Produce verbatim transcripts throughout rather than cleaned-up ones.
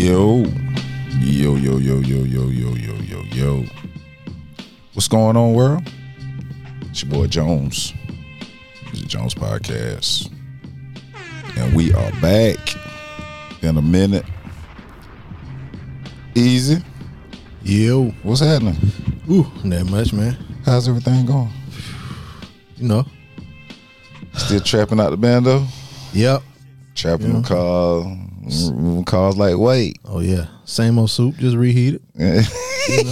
Yo, yo, yo, yo, yo, yo, yo, yo, yo, yo. What's going on, world? It's your boy Jones. It's the Jones Podcast. And we are back in a minute. Easy. Yo. What's happening? Ooh, not much, man. How's everything going? You know. Still trapping out the bando? Yep. Trapping Yeah. them cars, moving cars like weight. Oh, yeah. Same old soup, just reheated. You know?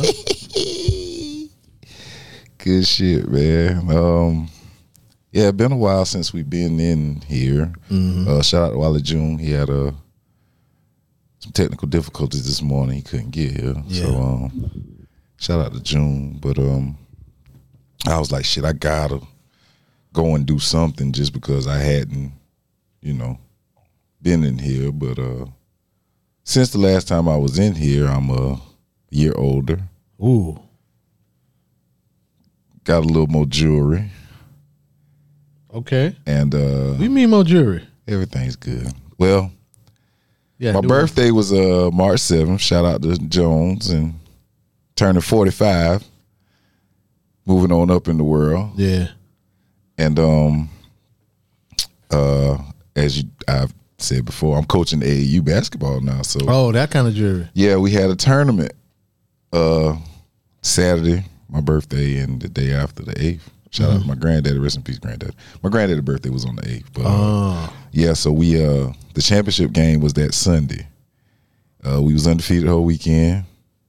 Good shit, man. Um, yeah, been a while since we've been in here. Mm-hmm. Uh, shout out to Wally June. He had uh, some technical difficulties this morning. He couldn't get here. Yeah. So um, shout out to June. But um, I was like, shit, I gotta go and do something just because I hadn't, you know, been in here. But uh, since the last time I was in here, I'm a year older. Ooh. Got a little more jewelry. Okay. And uh, We mean more jewelry. everything's good. Well, Yeah. my do birthday was uh, March seventh. Shout out to Jones and turning forty-five. Moving on up in the world. it. Yeah. And um, uh, as you I've said before, I'm coaching A A U basketball now. So Oh, that kind of jewelry. yeah, we had a tournament uh, Saturday, my birthday, and the day after the eighth. Shout out to my granddaddy, rest in peace, granddaddy. My granddaddy's birthday was on the eighth. But uh, Oh. yeah, so we uh the championship game was that Sunday. Uh, we was undefeated the whole weekend.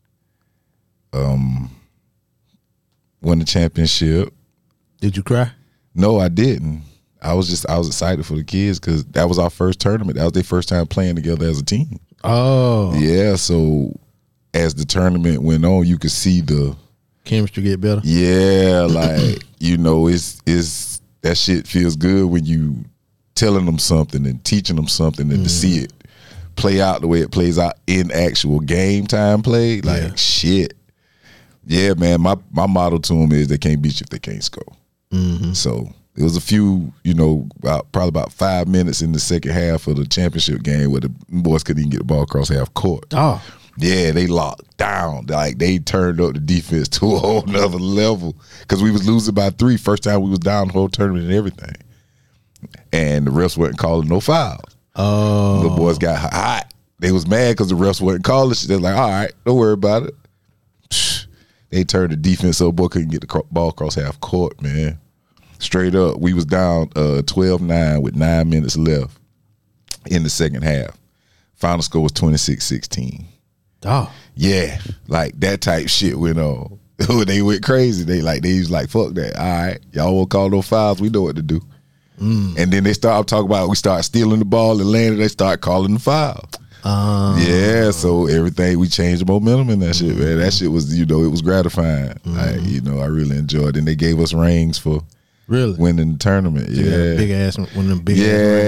Um, won the championship. Did you cry? No, I didn't. I was just I was excited for the kids because that was our first tournament. That was their first time playing together as a team. Oh. Yeah, so as the tournament went on, you could see the Chemistry get better. yeah, like you know, it's it's that shit feels good when you telling them something and teaching them something and to see it play out the way it plays out in actual game time play. Like Yeah. shit. Yeah, man. My my motto to them is they can't beat you if they can't score. Mm-hmm. So it was a few, you know, about, probably about five minutes in the second half of the championship game where the boys couldn't even get the ball across half court. Oh. Yeah, they locked down. Like they turned up the defense to a whole nother level because we was losing by three. First time we was down the whole tournament and everything. And the refs wasn't calling no fouls. Oh. The boys got hot. They was mad because the refs wasn't calling shit. They're like, all right, don't worry about it. Psh, they turned the defense so boy couldn't get the cro- ball across half court, man. Straight up, we was down uh, twelve nine with nine minutes left in the second half. Final score was twenty-six sixteen. Oh. Yeah, like that type shit went on. They went crazy. They like they was like, fuck that. All right, y'all won't call no fouls. We know what to do. Mm. And then they start talking about we start stealing the ball and landing. They start calling the foul. Uh, Yeah, so everything we changed the momentum in that shit, man. That shit was, you know, it was gratifying. Like, you know, I really enjoyed it. And they gave us rings for Really? winning the tournament. You got a Yeah, big ass, one of them big ass,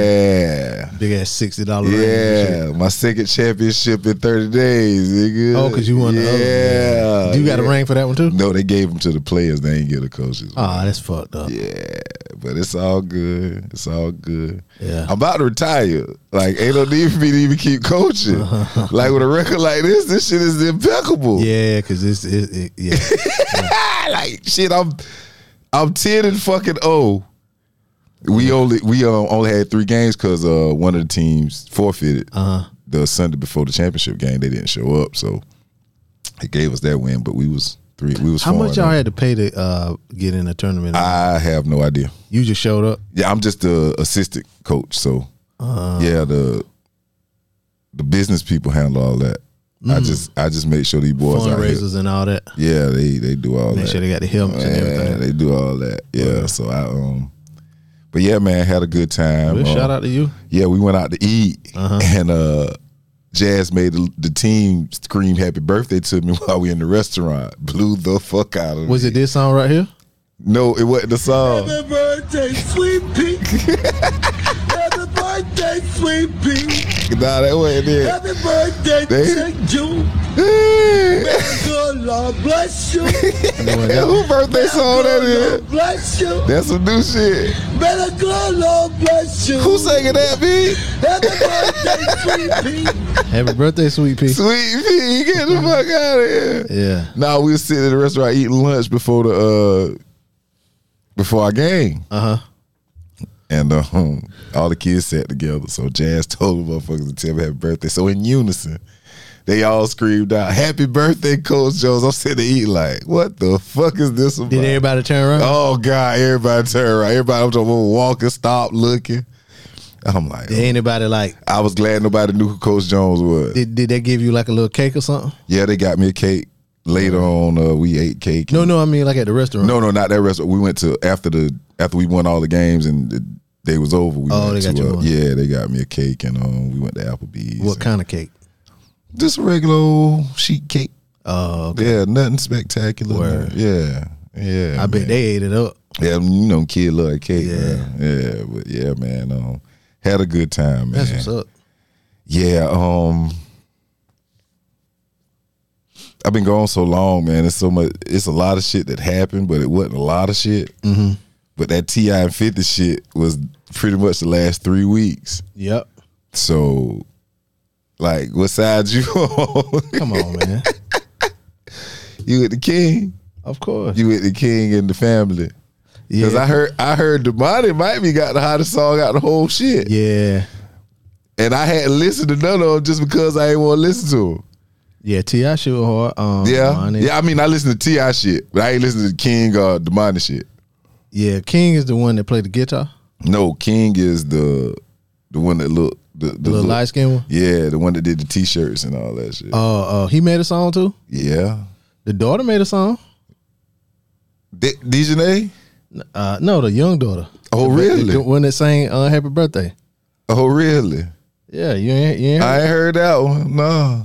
yeah, big ass sixty dollar rings. and shit. yeah. My second championship in thirty days, nigga. Oh, because you won the other one. Yeah, You got a yeah. ring for that one too? No, they gave them to the players. They ain't give the coaches. Oh, that's fucked up. Yeah, but it's all good. It's all good. Yeah. I'm about to retire. Like, ain't no need for me to even keep coaching. Like, with a record like this, this shit is impeccable. Yeah, because it's, it, it, yeah. Like, shit, I'm I'm ten and fucking oh. We only we uh, only had three games because uh, one of the teams forfeited Uh-huh. the Sunday before the championship game. They didn't show up, so it gave us that win. But we was three. We was How four much and y'all oh. had to pay to uh, get in the tournament? I have no idea. You just showed up? Yeah, I'm just the assistant coach, so Uh, yeah, the the business people handle all that. I just I just make sure these boys out here. fundraisers and all that. Yeah, they they do all Make that. sure they got the helmets and Yeah, everything. they do all that. Yeah, so I um, but yeah, man, had a good time. Well, Uh, shout out to you. Yeah, we went out to eat, Uh-huh. and uh, Jazz made the, the team scream "Happy Birthday" to me while we in the restaurant. Blew the fuck out of me. Was it this song right here? No, it wasn't the song. Happy birthday, sweet pea. Happy birthday birthday, sweet pea. Nah, that wasn't it. Happy birthday They- to you. May good Lord bless you. Who birthday song that is? Lord bless you. That's some new shit. May the good Lord bless you. Who singing that, B? Happy birthday, sweet pea. Happy birthday, Sweet Pea. Sweet Pea, get the fuck out of here. Yeah. Nah, we was sitting at the restaurant eating lunch before the uh before our game. Uh huh. And um, all the kids sat together. So Jazz told the motherfuckers to tell me happy birthday. So in unison, they all screamed out, "Happy birthday, Coach Jones." I'm sitting there eating like, what the fuck is this about? Did everybody turn around? Oh God, everybody turned around. Everybody was just walking, stop looking. I'm like, Did anybody like? I was glad nobody knew who Coach Jones was. Did, did they give you like a little cake or something? Yeah, they got me a cake. Later on, uh, we ate cake. No, no, I mean like at the restaurant. No, no, not that restaurant. We went to after the after we won all the games and the day was over. We Oh, went they got to you uh, one. yeah, they got me a cake and um, we went to Applebee's. What kind of cake? Just a regular old sheet cake. Oh, okay. Yeah, nothing spectacular. Word. Yeah, yeah. I bet man. they ate it up. Yeah, you know, kid love cake. Yeah. Man. Yeah, but yeah, man. Um, had a good time, man. That's what's up. Yeah, um, I've been gone so long, man. It's so much. It's a lot of shit that happened, but it wasn't a lot of shit. Mm-hmm. But that T I and fifty shit was pretty much the last three weeks. Yep. So, like, what side you on? Come on, man. You with the king? Of course. You with the king and the family? Because Yeah. I heard, I heard Damani might be got the hottest song out the whole shit. Yeah. And I hadn't listened to none of them just because I ain't want to listen to them. Yeah. T I shit was hard. Um, Yeah, Money. yeah. I mean, I listen to T I shit, but I ain't listen to King or Damani shit. Yeah. King is the one that played the guitar. No, King is the the one that look the, the, The little look- light skin one. Yeah, the one that did the t-shirts and all that shit. Uh, uh, he made a song too. Yeah, The daughter made a song. D- Dejanay. Uh, no, the young daughter. Oh, The- really? The one that sang uh, "Happy Birthday." Oh, really? Yeah, you ain't. You ain't I ain't heard that one. No.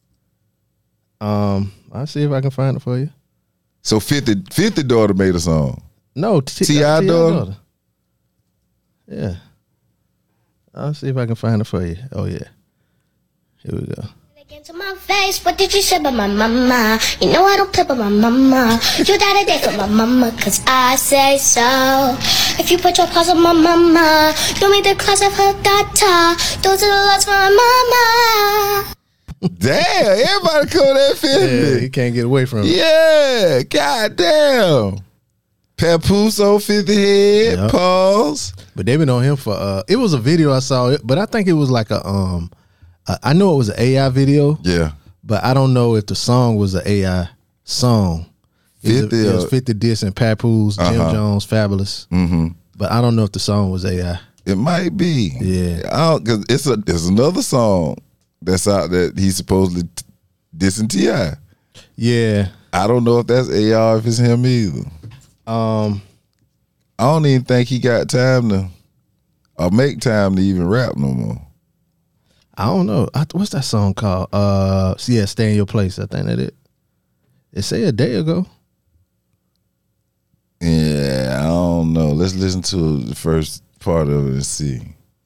um, I'll see if I can find it for you. So fifty, fifty daughter made a song. No, T- T I uh, daughter? Yeah, I'll see if I can find it for you. Oh yeah, here we go. Into my face, what did you say about my mama? You know I don't play about my mama. You got a day for my mama, cause I say so. If you put your paws on my mama, you make the class of her daughter. Those are the laws for my mama. Damn, everybody call that Yeah, fifty. you can't get away from it. Yeah, god damn. Papoose on fifty head, Yep. pause. But they've been on him for. Uh, it was a video I saw, it, but I think it was like a. Um, uh, I know it was an A I video, Yeah. but I don't know if the song was an A I song. It was, fifty, a, it was uh, fifty Diss and Papoose, Jim Uh-huh. Jones, Fabulous. Mm-hmm. But I don't know if the song was A I. It might be. Yeah. I don't, cause it's a there's another song that's out that he's supposedly t- dissing T I. Yeah. I don't know if that's A I or if it's him either. Um. I don't even think he got time to or make time to even rap no more. I don't know. I, what's that song called? Uh, yeah, "Stay in Your Place." I think that it. It say a day ago. Yeah, I don't know. Let's listen to the first part of it and see.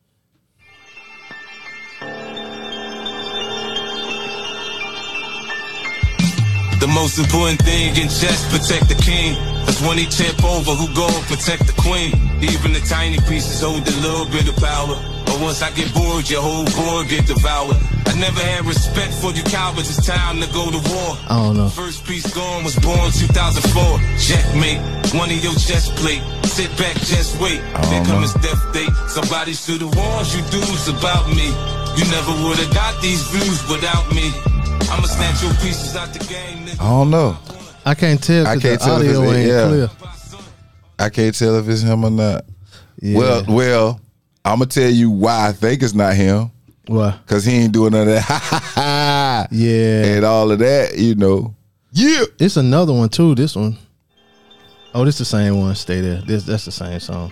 The most important thing in chess, protect the king. That's when he tip over, who go and protect the queen. Even the tiny pieces hold a little bit of power. But once I get bored, your whole board get devoured. I never had respect for you cowards, it's time to go to war. I don't know. First piece gone was born two thousand four. Checkmate, one of your chest plate. Sit back, just wait. There know. comes death date. Somebody should have warned you dudes about me. You never would have got these views without me. I'ma snatch your pieces out the game, nigga. I don't know. I can't tell. I 'cause can't the tell if audio it's- ain't yeah. clear. I can't tell if it's him or not. Yeah. Well, well, I'm gonna tell you why I think it's not him. Why? Cause he ain't doing none of that ha ha ha Yeah. and all of that, you know. Yeah. It's another one too. This one. Oh, this the same one. Stay there. This that's the same song.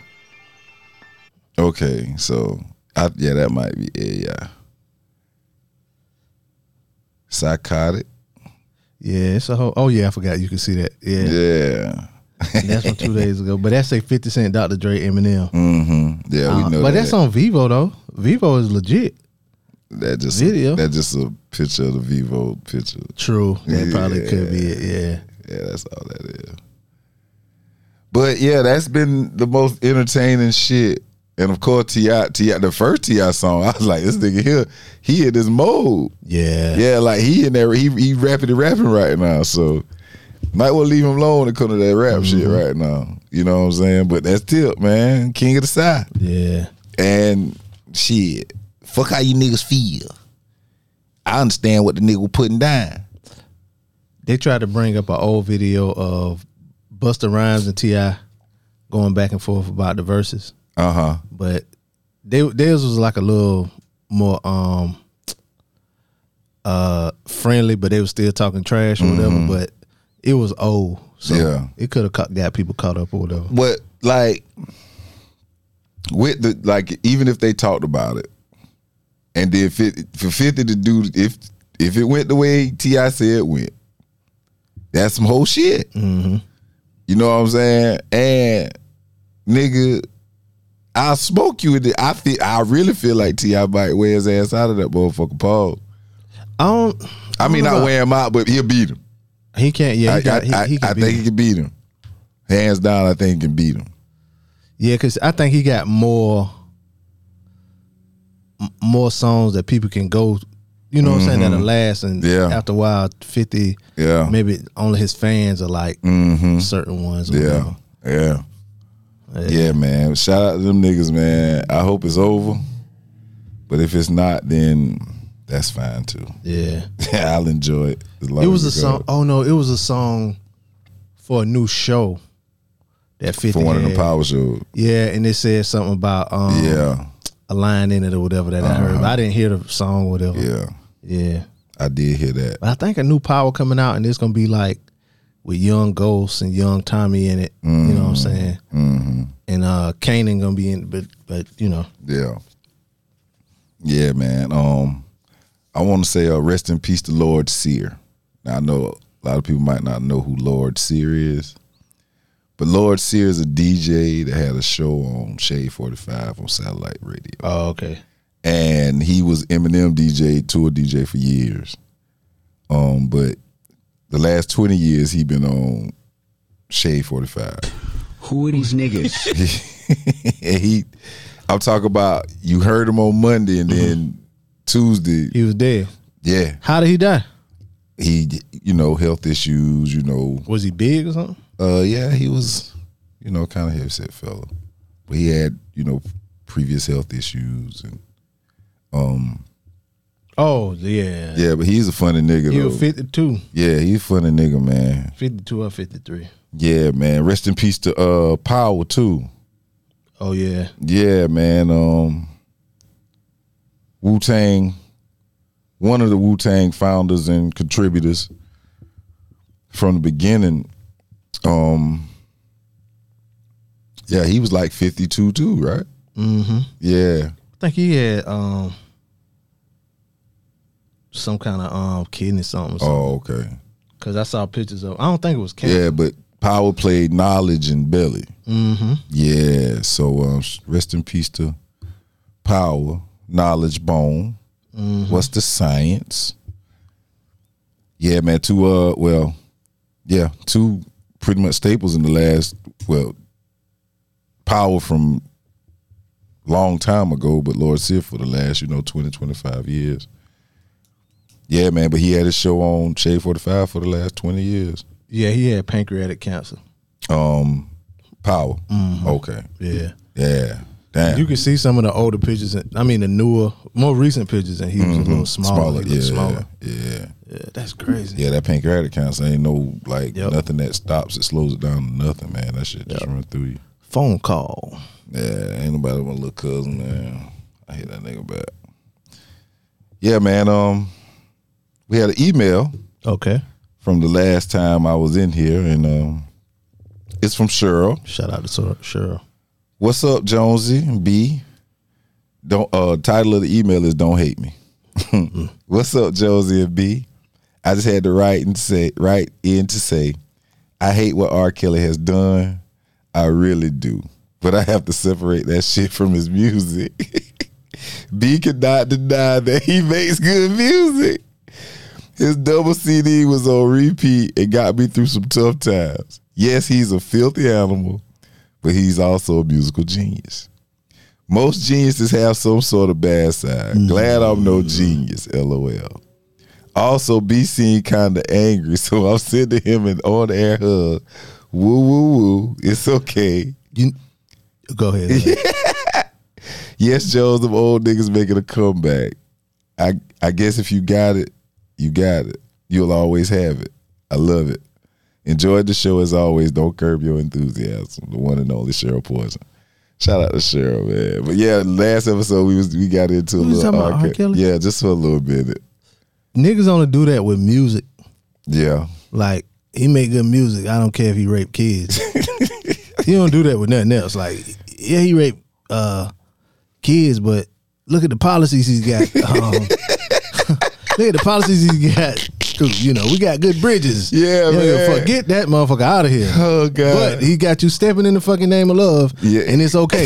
Okay, so I, yeah, that might be it, yeah. Psychotic. Yeah, it's a whole. Oh yeah, I forgot you could see that. Yeah, Yeah. that's from two days ago. But that's a fifty Cent, Doctor Dre, Eminem. Mm-hmm. Yeah, we Uh, know but that. that's on Vivo though. Vivo is legit. That just Video. that just a picture of the Vivo picture. True. That probably Yeah. could be it. Yeah. Yeah, that's all that is. But yeah, that's been the most entertaining shit. And of course, T I, T I, the first T I song, I was like, this nigga here, he in this mode. Yeah. Yeah, like he in there, he he rapping rapping right now. So might well leave him alone and come to that rap Mm-hmm. shit right now. You know what I'm saying? But that's Tip, man, king of the side. Yeah. And shit, fuck how you niggas feel. I understand what the nigga was putting down. They tried to bring up an old video of Busta Rhymes and T I going back and forth about the verses. Uh huh. But they theirs was like a little more um uh friendly, but they was still talking trash or whatever. Mhm. But it was old, so Yeah. it could have got people caught up or whatever. But like with the like, even if they talked about it, and then fifty, for fifty to do if if it went the way T I said it went, that's some whole shit. Mm-hmm. You know what I'm saying? And nigga, I'll smoke you with it. I feel I really feel like T I might wear his ass out of that motherfucking pause. I don't. I mean, don't know not about- wear him out, but he'll beat him. He can't. Yeah, he I, got. I, he, he I, can I beat think him. he can beat him. Hands down, I think he can beat him. Yeah, because I think he got more m- more songs that people can go. You know what I'm saying? That'll last, and Yeah. after a while, fifty. Yeah. Maybe only his fans are like Mm-hmm. certain ones. Or Yeah. whatever. Yeah. Yeah. Yeah, man. Shout out to them niggas, man. I hope it's over. But if it's not, then that's fine too. Yeah. I'll enjoy it. as long It was a as song. goes. Oh no, it was a song for a new show that fifty For one of the had. power shows. Yeah, and it said something about um, Yeah. a line in it or whatever that I heard. But I didn't hear the song or whatever. Yeah. Yeah. I did hear that. But I think a new Power coming out, and it's gonna be like with Young Ghost and Young Tommy in it. You know what I'm saying? Mm-hmm. And uh Kanan gonna be in, but but you know, Yeah. Yeah, man. Um, I want to say uh, rest in peace to Lord Sear. Now, I know a lot of people might not know who Lord Sear is, but Lord Sear is a D J that had a show on Shade forty-five on satellite radio. oh okay, And he was Eminem D J, tour D J for years. Um, but the last twenty years he been on Shade forty-five. Who are these niggas? And he, I'm talking about, you heard him on Monday and then Tuesday, he was dead. yeah, How did he die? he, you know, health issues, you know. Was he big or something? Uh, yeah, he was, you know, kind of heavy-set fella. But he had, you know, previous health issues and, um, Oh yeah, yeah, but he's a funny nigga he though. was fifty-two. Yeah, he's a funny nigga, man. fifty-two or fifty-three. Yeah, man. Rest in peace to uh Power too. Oh yeah, Yeah, man. Um, Wu Tang, one of the Wu Tang founders and contributors from the beginning. Um, yeah, he was like fifty-two too, right? mm-hmm. Yeah, I think he had um some kind of um kidney something. Oh, okay. Because I saw pictures of. I don't think it was cancer. Yeah, but Power played Knowledge and Belly. Mm-hmm. Yeah, so um, rest in peace to Power, Knowledge, Bone. Mm-hmm. What's the science? Yeah, man. Two uh, well, yeah, two pretty much staples in the last. Well, Power from long time ago, but Lord Sear for the last, you know, twenty, twenty-five years. Yeah, man. But he had his show on Shade forty-five for the last twenty years. Yeah, he had pancreatic cancer. Um, Power. Mm-hmm. Okay. Yeah. Yeah. Damn. You can see some of the older pictures. And, I mean, the newer, more recent pictures, and he was a little smaller. He yeah, looked smaller. yeah, Yeah, that's crazy. yeah. That pancreatic cancer ain't no like Yep. nothing that stops it, slows it down to nothing, man. That shit just Yep. run through you. Phone call. Yeah, ain't nobody want little cousin, man. I hate that nigga back. Yeah, man. Um, we had an email Okay. from the last time I was in here, and um, it's from Cheryl. Shout out to Sor- Cheryl. What's up, Jonesy B? Don't uh title of the email is Don't Hate Me. What's up, Jonesy and B? I just had to write and say write in to say I hate what R. Kelly has done. I really do. But I have to separate that shit from his music. B cannot deny that he makes good music. His double C D was on repeat and got me through some tough times. Yes, he's a filthy animal, but he's also a musical genius. Most geniuses have some sort of bad side. Glad I'm no genius, LOL. Also, B seemed kind of angry, so I'm sending him an on-air hug. Woo, woo, woo. It's okay. You, go ahead. Go ahead. Yes, Jones, them old niggas making a comeback. I I guess if you got it, you got it. You'll always have it. I love it. Enjoyed the show as always. Don't curb your enthusiasm. The one and only Cheryl Poison. Shout out to Cheryl, man. But yeah, last episode we was we got into a We was little talking about R. Kelly? Yeah, just for a little bit. Niggas only do that with music. Yeah. Like, he make good music. I don't care if he rape kids. He don't do that with nothing else. Like, yeah, he rape uh, kids, but look at the policies he's got. Um, look at the policies he's got. You know, we got good bridges. Yeah, you man. Know, get that motherfucker out of here. Oh, God. But he got you stepping in the fucking name of love, Yeah. and it's okay.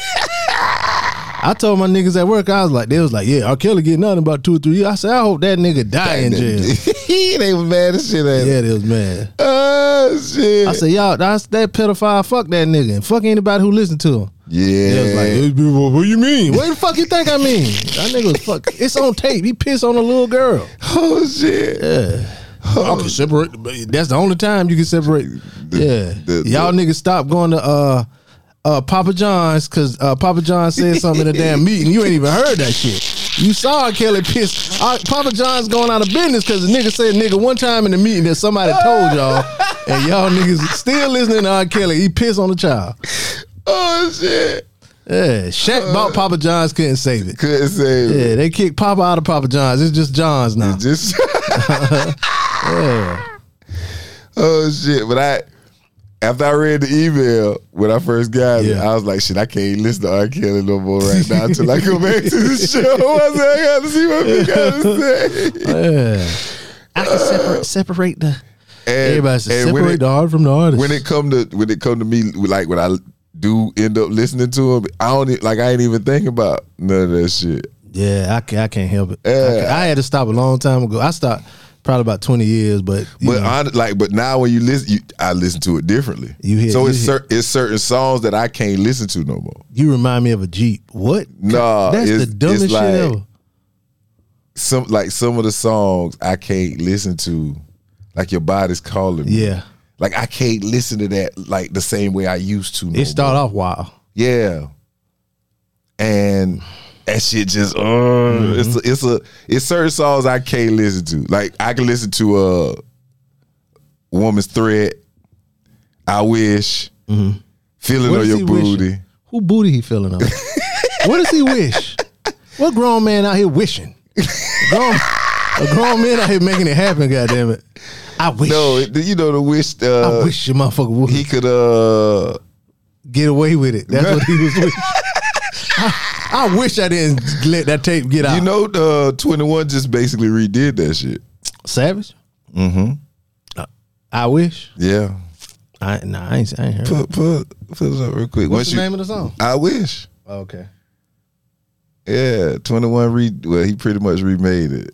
I told my niggas at work, I was like, they was like, yeah, R. Kelly getting nothing about two or three years. I said, I hope that nigga die in jail. They was mad as shit at him. Yeah, they was mad. Oh, shit. I said, y'all, that's that pedophile. Fuck that nigga, and fuck anybody who listened to him. Yeah. They was like, "Hey, people, what you mean? What the fuck you think I mean? That nigga was fuck. It's on tape. He pissed on a little girl. Oh, shit. Yeah. I can separate. That's the only time you can separate. Yeah. the- Y'all niggas stop going to uh uh Papa John's because uh, Papa John said something in a damn meeting. You ain't even heard that shit. You saw R. Kelly piss. Uh, Papa John's going out of business because the nigga said nigga one time in the meeting that somebody told y'all, and y'all niggas still listening to R. Kelly. He pissed on the child. Oh, shit. Yeah, Shaq bought Papa John's, couldn't save it. Couldn't save it. Yeah, they kicked Papa out of Papa John's. It's just John's now. Just Yeah. Oh shit! But I, after I read the email when I first got it, Yeah. I was like, shit, I can't listen to R. Kelly no more right now until I go back to the show. I said, I got to see what he got to say. Yeah. I can separate separate the And, everybody says and when separate it, the art from the artist. when it come to when it come to me, like when I do end up listening to him, I don't e- like I ain't even think about none of that shit. yeah, I can, I can't help it. Yeah. I, can- I had to stop a long time ago. I stopped probably about twenty years, but you But know, hon- like, but now when you listen, you, I listen to it differently. You hear- so you it's hear- cer- it's certain songs that I can't listen to no more. you remind me of a Jeep. What? Nah, That's it's- the dumbest it's like- shit ever. Some like some of the songs I can't listen to, like Your Body's Calling Me. Yeah. Like I can't listen to that like the same way I used to. No It started more. off wild. Yeah. And that shit just uh Mm-hmm. it's a, it's a it's certain songs I can't listen to. Like I can listen to uh Woman's Threat, I Wish, Feeling Mm-hmm. What on is Your he Booty. wishing? Who booty he feeling on? What does he wish? What grown man out here wishing? Grown, a grown man out here making it happen, goddamn it. I wish. No, it- you know the wish uh I wish your motherfucker would he could uh get away with it. That's what he was wishing. I, I wish I didn't let that tape get out. you know uh twenty-one just basically redid that shit. Savage? Mm-hmm. Uh, I wish. Yeah. I nah, I ain't, I ain't heard. Put put put it up real quick. What's Once the you- name of the song? I Wish. Okay. Yeah, twenty-one re well, he pretty much remade it.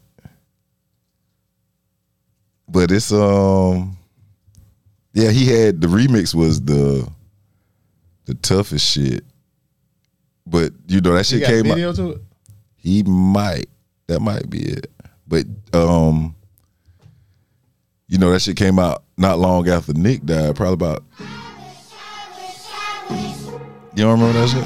But it's um yeah, he had the remix was the the toughest shit. But you know that You shit got a came out. video to it? He might. That might be it. But um you know that shit came out not long after Nick died, probably about You don't remember that shit?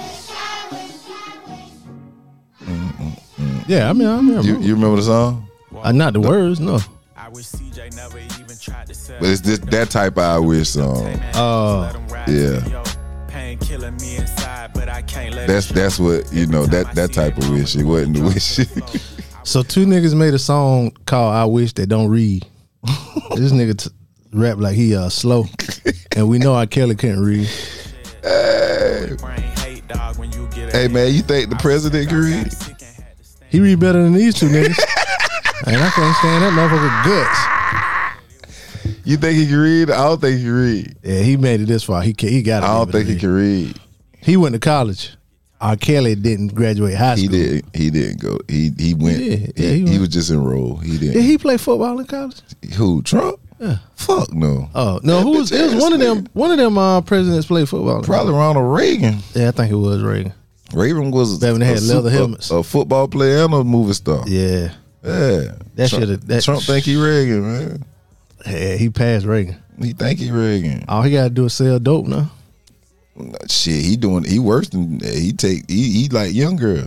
Yeah, I mean, I remember. You, you remember the song? Uh, not the words, no. I wish C J never even tried to sell. But it's this that type of I Wish song. Oh, yeah. Pain killing me inside, but I can't let That's it that's what you know that that type of wish. It wasn't the wish. So two niggas made a song called "I Wish They Don't Read." This nigga t- rap like he uh slow, and we know R. Kelly couldn't read. brain hate, dog, when you get Hey man, you think the president can read? He read better than these two niggas, and I can't stand that motherfucker guts. You think he can read? I don't think he can read. Yeah, he made it this far. He can, he got it. I don't think he can read. He went to college. R. Kelly didn't graduate high He school. did. He didn't go. He he went. Yeah, he, yeah, he he, went. was just enrolled. He didn't. Did he play football in college? Who? Trump? Yeah. Fuck no. Oh no, That who was? bitch It was ass one of them. nigga. One of them uh, presidents played football. in Probably college. Ronald Reagan. Yeah, I think it was Reagan. Reagan was Back when they a had leather super- helmets. a, a football player and a movie star. Yeah, Yeah. That Trump, shoulda- that- Trump think he Reagan, man. yeah, he passed Reagan. He think he Reagan. All he got to do is sell dope now. Shit, he doing. He worse than he take. He, he like young girl.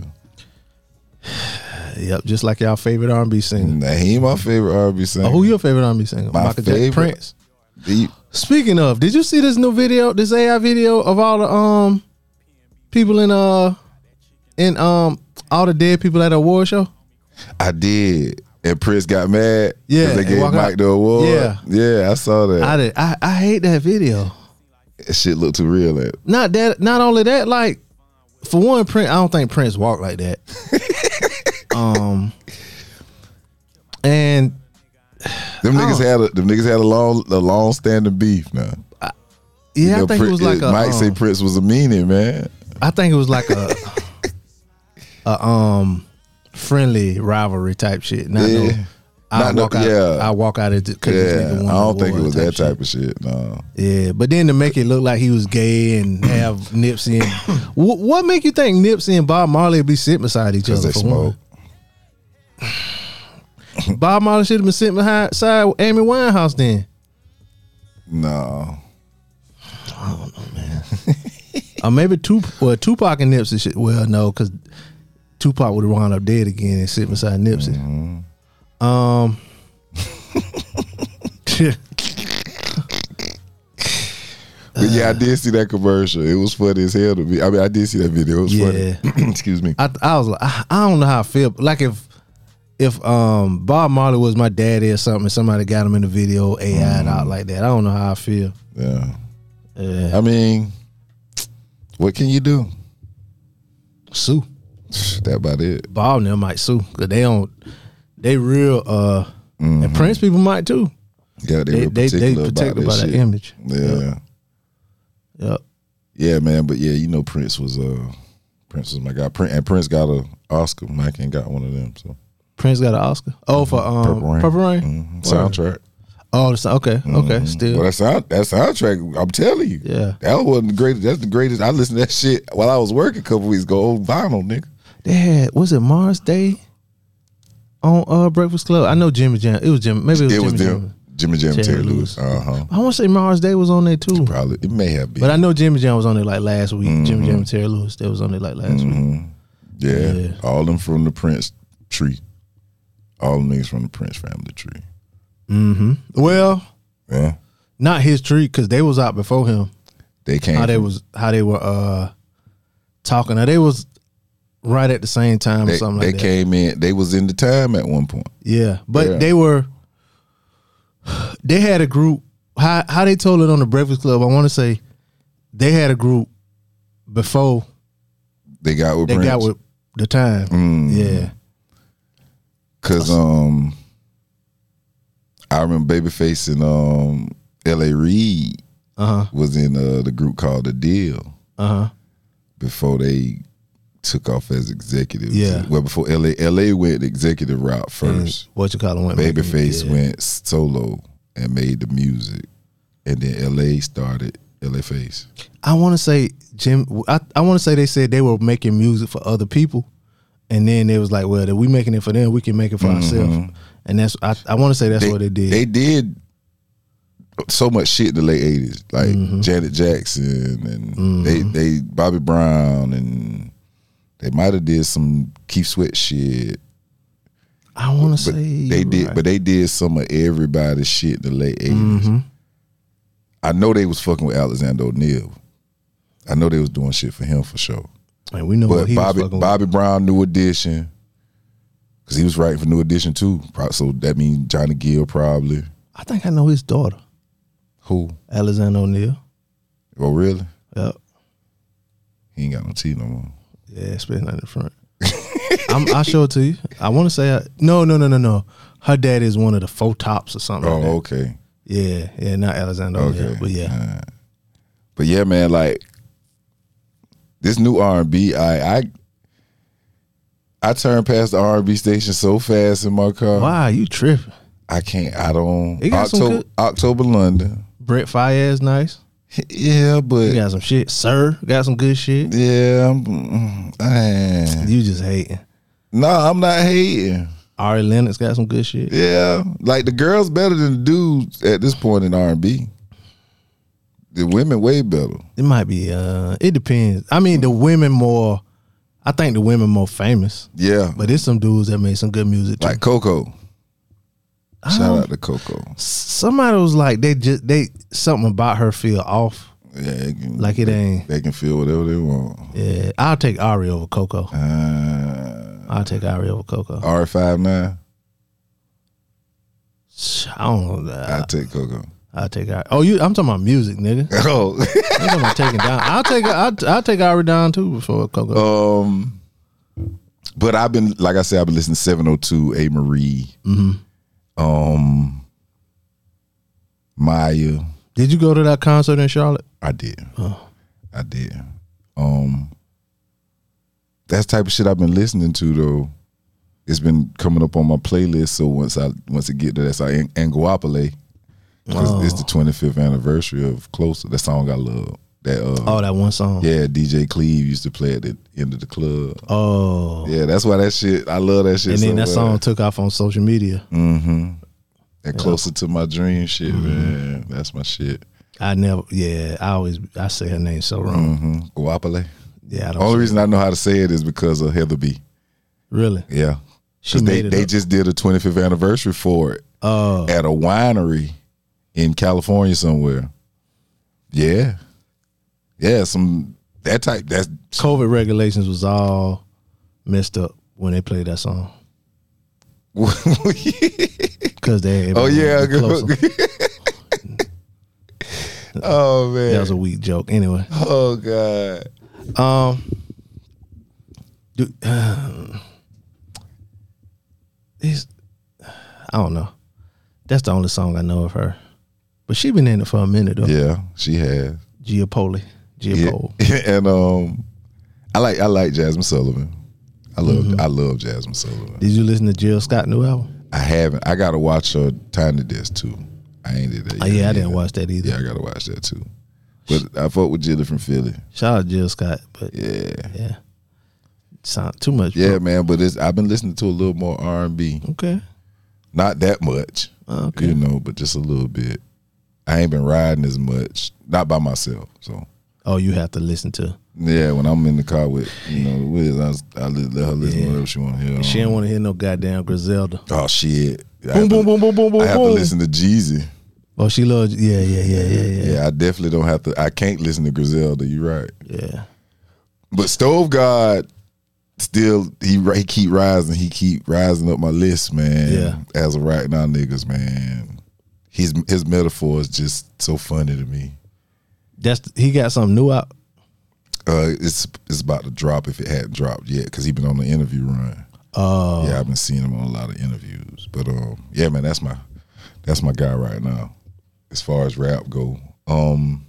Yep, just like y'all favorite R and B singer. Nah, he ain't my favorite R and B singer. Oh, who your favorite R and B singer? My Michael Jackson, favorite? Prince. He- Speaking of, did you see this new video, this A I video of all the um people in uh in um all the dead people at a award show? I did. And Prince got mad. 'cause Yeah, they and gave walk Mike out. the award. Yeah. yeah, I saw that. I did. I, I hate that video. That shit looked too real. That Not that. Not only that. Like for one, Prince. I don't think Prince walked like that. um, and them niggas Oh. had a them niggas had a long a long standing beef now. yeah, You know, I think Prin- it was like a. Mike say um, Prince was a meanie, man. I think it was like a, a um friendly rivalry type shit. Not Yeah. no. I Not no- walk out. yeah. I walk out because Yeah, I don't think it was that type of shit. No, Yeah, but then to make it look like he was gay and have Nipsey and what, what make you think Nipsey and Bob Marley be sitting beside each because other? they For smoke. one? Bob Marley should have been sitting beside Amy Winehouse then. No, Or maybe Tup- well, Tupac and Nipsey should. Well, no, because Tupac would have wound up dead again and sitting beside Nipsey. Mm-hmm. Um. but yeah, I did see that commercial. It was funny as hell to me. I mean, I did see that video. It was Yeah. funny. Excuse me. I I was like, I, I don't know how I feel. Like if if um Bob Marley was my daddy or something, and somebody got him in the video A I'd out like that, I don't know how I feel. Yeah. Yeah. I mean, what can you do? Sue. That about it. Bob and them might sue because they don't. They real. Uh, and Prince people might too. Yeah, they, They real they they particular protected about by that that shit. image. Yeah. Yep. Yeah, man. But yeah, you know Prince was uh Prince was my guy. Prince, and Prince got a Oscar. Mike ain't got one of them. So Prince got an Oscar. Oh, for um, Purple Rain. Purple Rain. Mhm. Soundtrack. Oh, the, okay, okay, still. Well, that sound that soundtrack, I'm telling you. Yeah. That wasn't the greatest. That's the greatest. I listened to that shit while I was working a couple weeks ago. Old vinyl, nigga. They had, was it Mars Day on uh Breakfast Club? I know Jimmy Jam. It was Jimmy. Maybe it was It Jimmy was Jam. them. Jimmy Jam, Terry Terry Lewis. Lewis. Uh huh. I want to say Mars Day was on there too. Probably it may have been. But I know Jimmy Jam was on there like last week. Jimmy Jam and Terry Lewis, they was on there like last week. yeah, yeah. all them from the Prince tree. All them niggas from the Prince family tree. Well, Yeah, not his tree because they was out before him. they came. How they from- was how they were uh talking. Now they was right at the same time or They, something they like that. came in. They was in the time at one point. Yeah, but Yeah. they were. They had a group. How how they told it on the Breakfast Club? I want to say they had a group before They got with they Prince. got with the time. Mm. Yeah, Cause um, I remember Babyface and um L A Reid uh huh, was in uh, the group called The Deal uh huh. before they took off as executives. Yeah. Well, before L A L A went the executive route first. What you call it? Went Babyface yeah. went solo and made the music, and then L A started L A Face. I want to say Jim. I, I want to say they said they were making music for other people, and then they was like, "Well, if we making it for them, we can make it for ourselves." And that's I, I want to say that's what they did. They did so much shit in the late eighties, like Mm-hmm. Janet Jackson and they they Bobby Brown, and they might have did some Keith Sweat shit. I want to But say they you're did, right. but they did some of everybody's shit in the late eighties. Mm-hmm. I know they was fucking with Alexander O'Neal. I know they was doing shit for him for sure. And we know what But he Bobby was fucking Bobby Brown, New Edition, because he was writing for New Edition too. Pro- So that means Johnny Gill probably. with. I think I know his daughter, Who? Alexander O'Neal. Oh really? Yep. He ain't got no teeth no more. Yeah, especially not in the front. I'm, I'll show it to you. I want to say I, no, no, no, no, no. Her dad is one of the four tops or something. Oh like that. okay. Yeah, yeah, not Alexander O'Neal, Okay. but yeah. Alright. But yeah, man, like This new R and B, I I I turn past the R and B station so fast in my car. Why you tripping? I can't. I don't. It got some October, good- October London. Brett Fayez nice. Yeah, You but got some shit. Sir got some good shit. yeah, I'm, mm, I- You just hating. no, I'm not hating. Ari Lennox got some good shit. Yeah, like the girls better than the dudes at this point in R and B. The women way better. It might be. Uh, it depends. I mean, the women more. I think the women more famous, Yeah, but there's some dudes that made some good music too. like Coco. Shout Um, out to Coco. Somebody was like they just they something about her feel off. Yeah, they can, Like it ain't. they can feel whatever they want. Yeah, I'll take Ari over Coco. Uh, I'll take Ari over Coco. R five nine. I don't know. I take Coco. I'll take Ari. Oh, you? I'm talking about music, nigga. Oh, I'm talking about taking down. I'll take. I'll, I'll take Ari down too before Coco. um, but I've been like I said, I've been listening to seven oh two, A Marie, Mm-hmm. um, Maya. Did you go to that concert in Charlotte? I did. Oh. I did. Um, that's the type of shit I've been listening to though. It's been coming up on my playlist. So once I once it get to that, I Anguapale, because Oh. it's the twenty-fifth anniversary of Closer. That song I love. That uh, Oh, that one song. yeah, D J Cleve used to play at the end of the club. Oh. Yeah, that's why that shit. I love that shit. And then so that much. song took off on social media. Mm-hmm. That Closer to My Dream shit, man. That's my shit. I never. Yeah, I always. I say her name so wrong. Mm-hmm. Guapale. Yeah, I don't. Only say reason I know how to say it is because of Heather B. it. Really. Yeah. She Because they, made it they up. just did a twenty-fifth anniversary for it Oh. at a winery in California somewhere. Yeah. Yeah, some that type that's COVID regulations was all messed up when they played that song because they. Oh yeah. Closer. Oh man. That was a weak joke. Anyway, Oh God. um, do, uh, these, I don't know. That's the only song I know of her, but she been in it for a minute though. Yeah, she has. Giapoli, Yeah. Giapole. And um I like I like Jasmine Sullivan. I love I love Jasmine Sullivan. Did you listen to Jill Scott new album? I haven't. I gotta watch her Tiny Desk too. I ain't did that Oh yet. yeah, I didn't watch that either. Yeah, I gotta watch that too. But I fuck with Jilly from Philly. Shout out Jill Scott, but Yeah. yeah, sound too much. Yeah, bro. man, but it's I've been listening to a little more R and B. Okay. Not that much. Okay. You know, but just a little bit. I ain't been riding as much. Not by myself. So Oh, you have to listen to. yeah, when I'm in the car with, you know, Wiz, I, was- I let let her listen Yeah. to whatever she want to hear. She didn't want to hear no goddamn Griselda. Oh shit. I Boom, have boom, to, boom, boom, boom, boom, I have to boom. listen to Jeezy. Oh, she loves. Yeah, yeah, yeah, yeah, yeah. Yeah, I definitely don't have to. I can't listen to Griselda. You right. Yeah. But Stove God still he he keep rising. He keep rising up my list, man. Yeah. As of right now, niggas, man. His his metaphor is just so funny to me. That's he got something new out. Uh, it's it's about to drop if it hadn't dropped yet because he been on the interview run. Oh, Yeah, I've been seeing him on a lot of interviews. But um, yeah, man, that's my that's my guy right now. As far as rap go, um,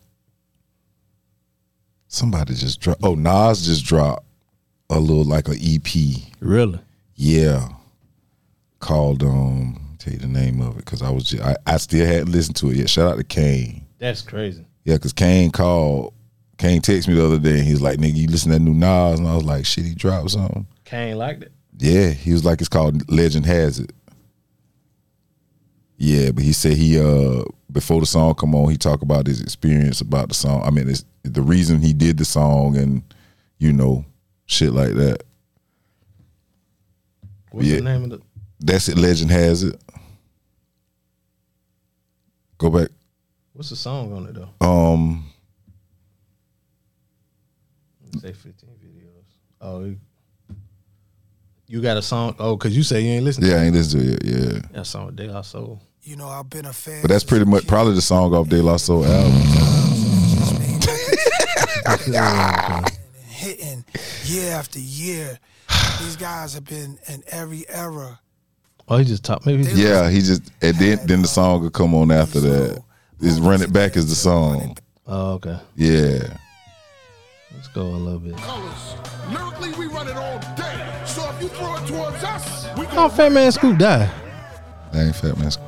somebody just dropped. Oh, Nas just dropped a little like a E P. really? Yeah, called um. Tell you the name of it because I was just, I I still hadn't listened to it yet. Shout out to Kane. That's crazy. Yeah, because Kane called. Kane texted me the other day and he was like, "Nigga, you listen to that new Nas?" And I was like, "Shit, he dropped something." Kane liked it. Yeah, he was like, it's called Legend Has It. Yeah, but he said he uh before the song come on, he talked about his experience about the song. I mean, it's the reason he did the song and you know shit like that. What's Yeah. the name of the? That's it. Legend Has It. Go back. What's the song on it though? Um, Say fifteen videos. Oh, you, you got a song? Oh, cause you say you ain't listening. yeah, I ain't listened to it yet. Yeah, That song with De La Soul. You know, I've been a fan. but that's pretty much probably the song off De La Soul album. hitting year after year. These guys have been in every era. Oh, he just talked. Maybe he just, Yeah, he just and then then the song will come on after that. Is Run It Back is the song. Oh, okay. Yeah. Let's go a little bit. Colors. Lyrically, we run it all day. So if you throw it towards us, we How Fat Man Scoop die? That ain't Fat Man Scoop.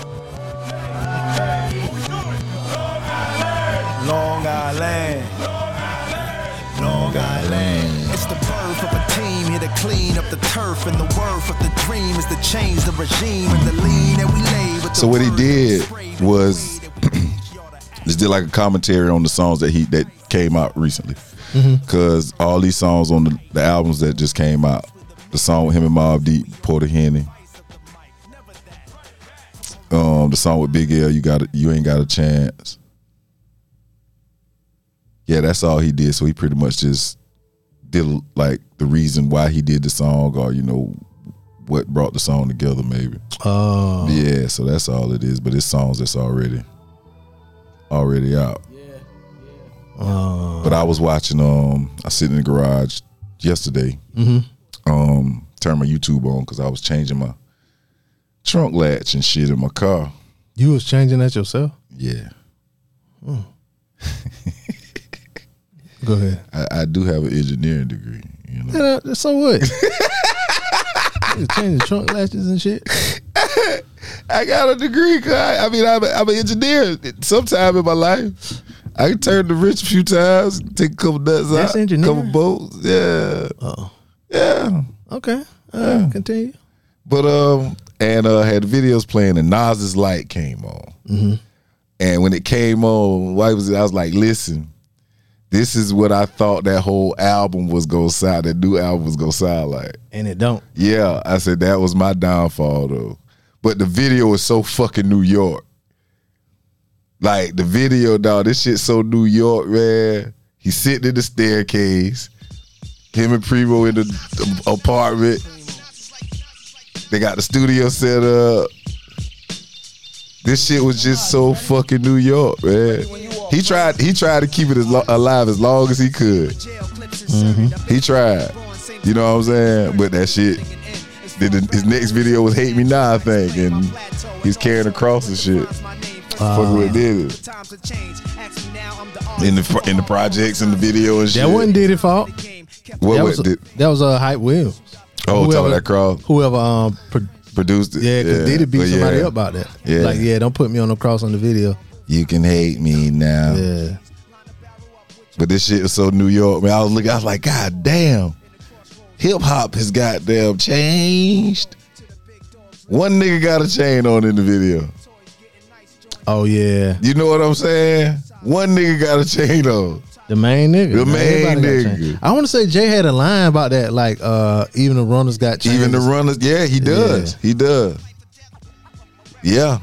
Long Island. Long Island. It's the birth of a team here to clean up the turf, and the worth of the dream is to change the regime and the lean that we lay with. So what he did was just did like a commentary on the songs that he that came out recently. Because mm-hmm. all these songs on the, the albums that just came out, the song with him and Mobb Deep, Porter Henny, um, the song with Big L, you got you ain't got a chance. Yeah, that's all he did. So he pretty much just did like the reason why he did the song, or you know what brought the song together, maybe. Oh, yeah. So that's all it is. But it's songs that's already already out. Yeah, yeah. Uh, but I was watching. Um, I sit in the garage yesterday. Mm-hmm. Um, turned my YouTube on because I was changing my trunk latch and shit in my car. You was changing that yourself? Yeah. Hmm. Go ahead. I, I do have an engineering degree. You know. Yeah, so what? You changing trunk latches and shit. I got a degree. Cause I, I mean, I'm, a, I'm an engineer. Sometime in my life, I can turn the wrench a few times, take a couple nuts That's out, a couple bolts. Yeah. Oh. Yeah. Okay. Uh, yeah. Continue. But um, and uh, had videos playing, and Nas's Light came on. Mm-hmm. And when it came on, why was it? I was like, listen. This is what I thought that whole album was gonna sound, that new album was gonna sound like. And it don't. Yeah, I said that was my downfall though. But the video is so fucking New York. Like the video, dog, this shit so New York, man. He's sitting in the staircase. Him and Primo in the apartment. They got the studio set up. This shit was just so fucking New York, man. He tried. He tried to keep it as lo- alive as long as he could. Mm-hmm. He tried. You know what I'm saying? But that shit. Then his next video was "Hate Me Now," I think, and he's carrying a cross and shit. Uh, Fuck what did it in the in the projects and the video and shit. That wasn't Diddy's fault. What that was was a, that was a uh, Hype Williams. Oh, whoever, talking that cross. Whoever um. Pro- produced it. Yeah, because yeah. Diddy beat but somebody yeah. up about that. Yeah. Like, yeah, don't put me on the cross on the video. You can hate me now. Yeah. But this shit was so New York, man. I was looking, I was like, God damn. Hip hop has goddamn changed. One nigga got a chain on in the video. Oh, yeah. You know what I'm saying? One nigga got a chain on. The main nigga. The main nigga. I want to say Jay had a line about that, like, uh, even the runners got chains. Even the runners, yeah, he does. Yeah. He does. Yeah.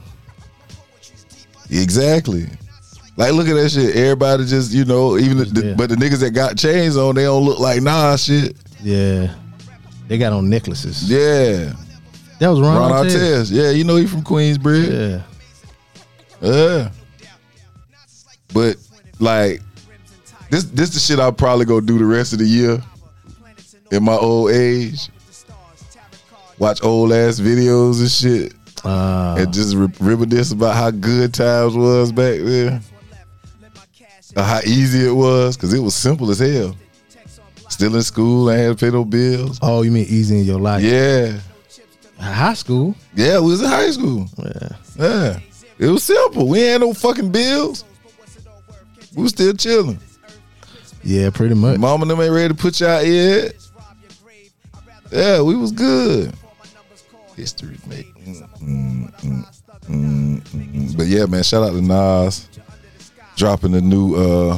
Exactly. Like, look at that shit. Everybody just, you know, even the, the, but the niggas that got chains on, they don't look like nah shit. Yeah. They got on necklaces. Yeah. That was Ron, Ron Artest. Artest. Yeah, you know he from Queensbridge. Yeah. Yeah. But like this this the shit I'll probably go do the rest of the year in my old age. Watch old ass videos and shit. Uh, and just re- reminisce about how good times was back then. Or how easy it was, because it was simple as hell. Still in school, I had to pay no bills. Oh, you mean easy in your life? Yeah. High school? Yeah, we was in high school. Yeah. Yeah. It was simple. We ain't had no fucking bills. We was still chilling. Yeah, pretty much. Mama and them ain't ready to put y'all in. Yeah, we was good. History, mate. Mm, mm, mm, mm. But yeah, man, shout out to Nas dropping a new uh,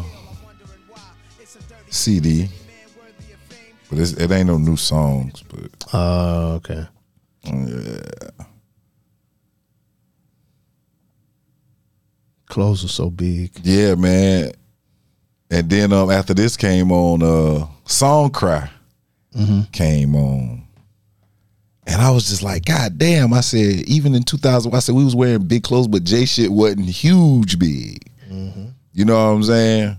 C D. But it's, it ain't no new songs. But oh, uh, okay. Yeah. Clothes are so big. Yeah, man. And then um, after this came on, uh, Song Cry mm-hmm. came on. And I was just like, God damn. I said, even in two thousand, I said we was wearing big clothes, but J shit wasn't huge big. Mm-hmm. You know what I'm saying?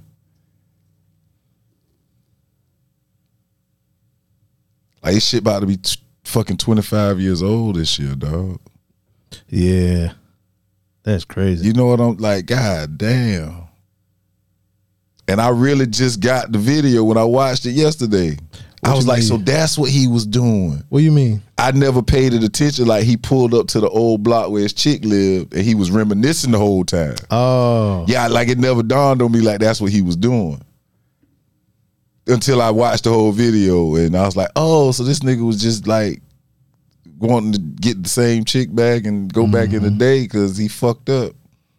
Like, this shit about to be t- fucking twenty-five years old this year, dog. Yeah. That's crazy. You know what I'm like? God damn. And I really just got the video when I watched it yesterday. What I was you like, mean? so that's what he was doing. What do you mean? I never paid it attention. Like he pulled up to the old block where his chick lived and he was reminiscing the whole time. Oh. Yeah, like it never dawned on me like that's what he was doing. Until I watched the whole video and I was like, oh, so this nigga was just like wanting to get the same chick back and go mm-hmm. back in the day because he fucked up.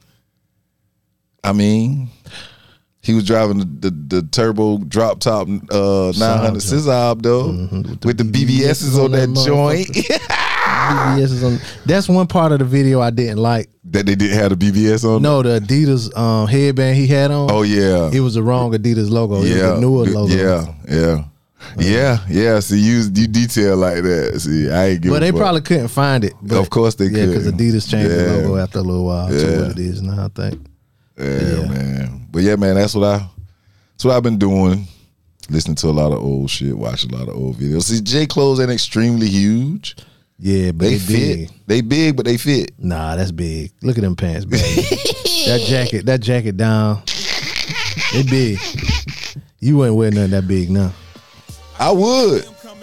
I mean, he was driving the, the, the turbo drop top uh, nine hundred Scissor though, mm-hmm. with, the, with the B B Ss on that, that joint. B B Ss on. That's one part of the video I didn't like. That they didn't have the B B S on? No, the Adidas um, headband he had on. Oh, yeah. It was the wrong Adidas logo. It yeah. was the newer logo. Yeah, yeah. Uh, yeah, yeah. See, you you detail like that. See, I ain't give But a they fuck. probably couldn't find it. But of course they yeah, could. because Adidas changed yeah. the logo after a little while yeah. to what it is now, I think. Yeah, yeah, man. But yeah, man, that's what I that's what I've been doing. Listening to a lot of old shit, watching a lot of old videos. See, J. Clothes ain't extremely huge. Yeah, but they, they fit. Big. They big, but they fit. Nah, that's big. Look at them pants, baby. That jacket, that jacket down. They big. You wouldn't wear nothing that big now. I would.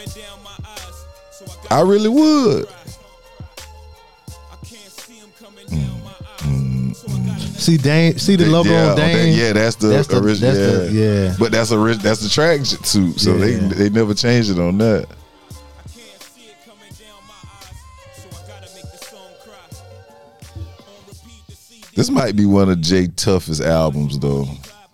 I really would. Mm, mm, mm. See Dame, see the logo yeah, on Dame. That, yeah, that's the that's the, original. that's yeah. The, yeah, but that's a that's the track suit. So yeah. they they never changed it on that. This might be one of Jay's toughest albums, though.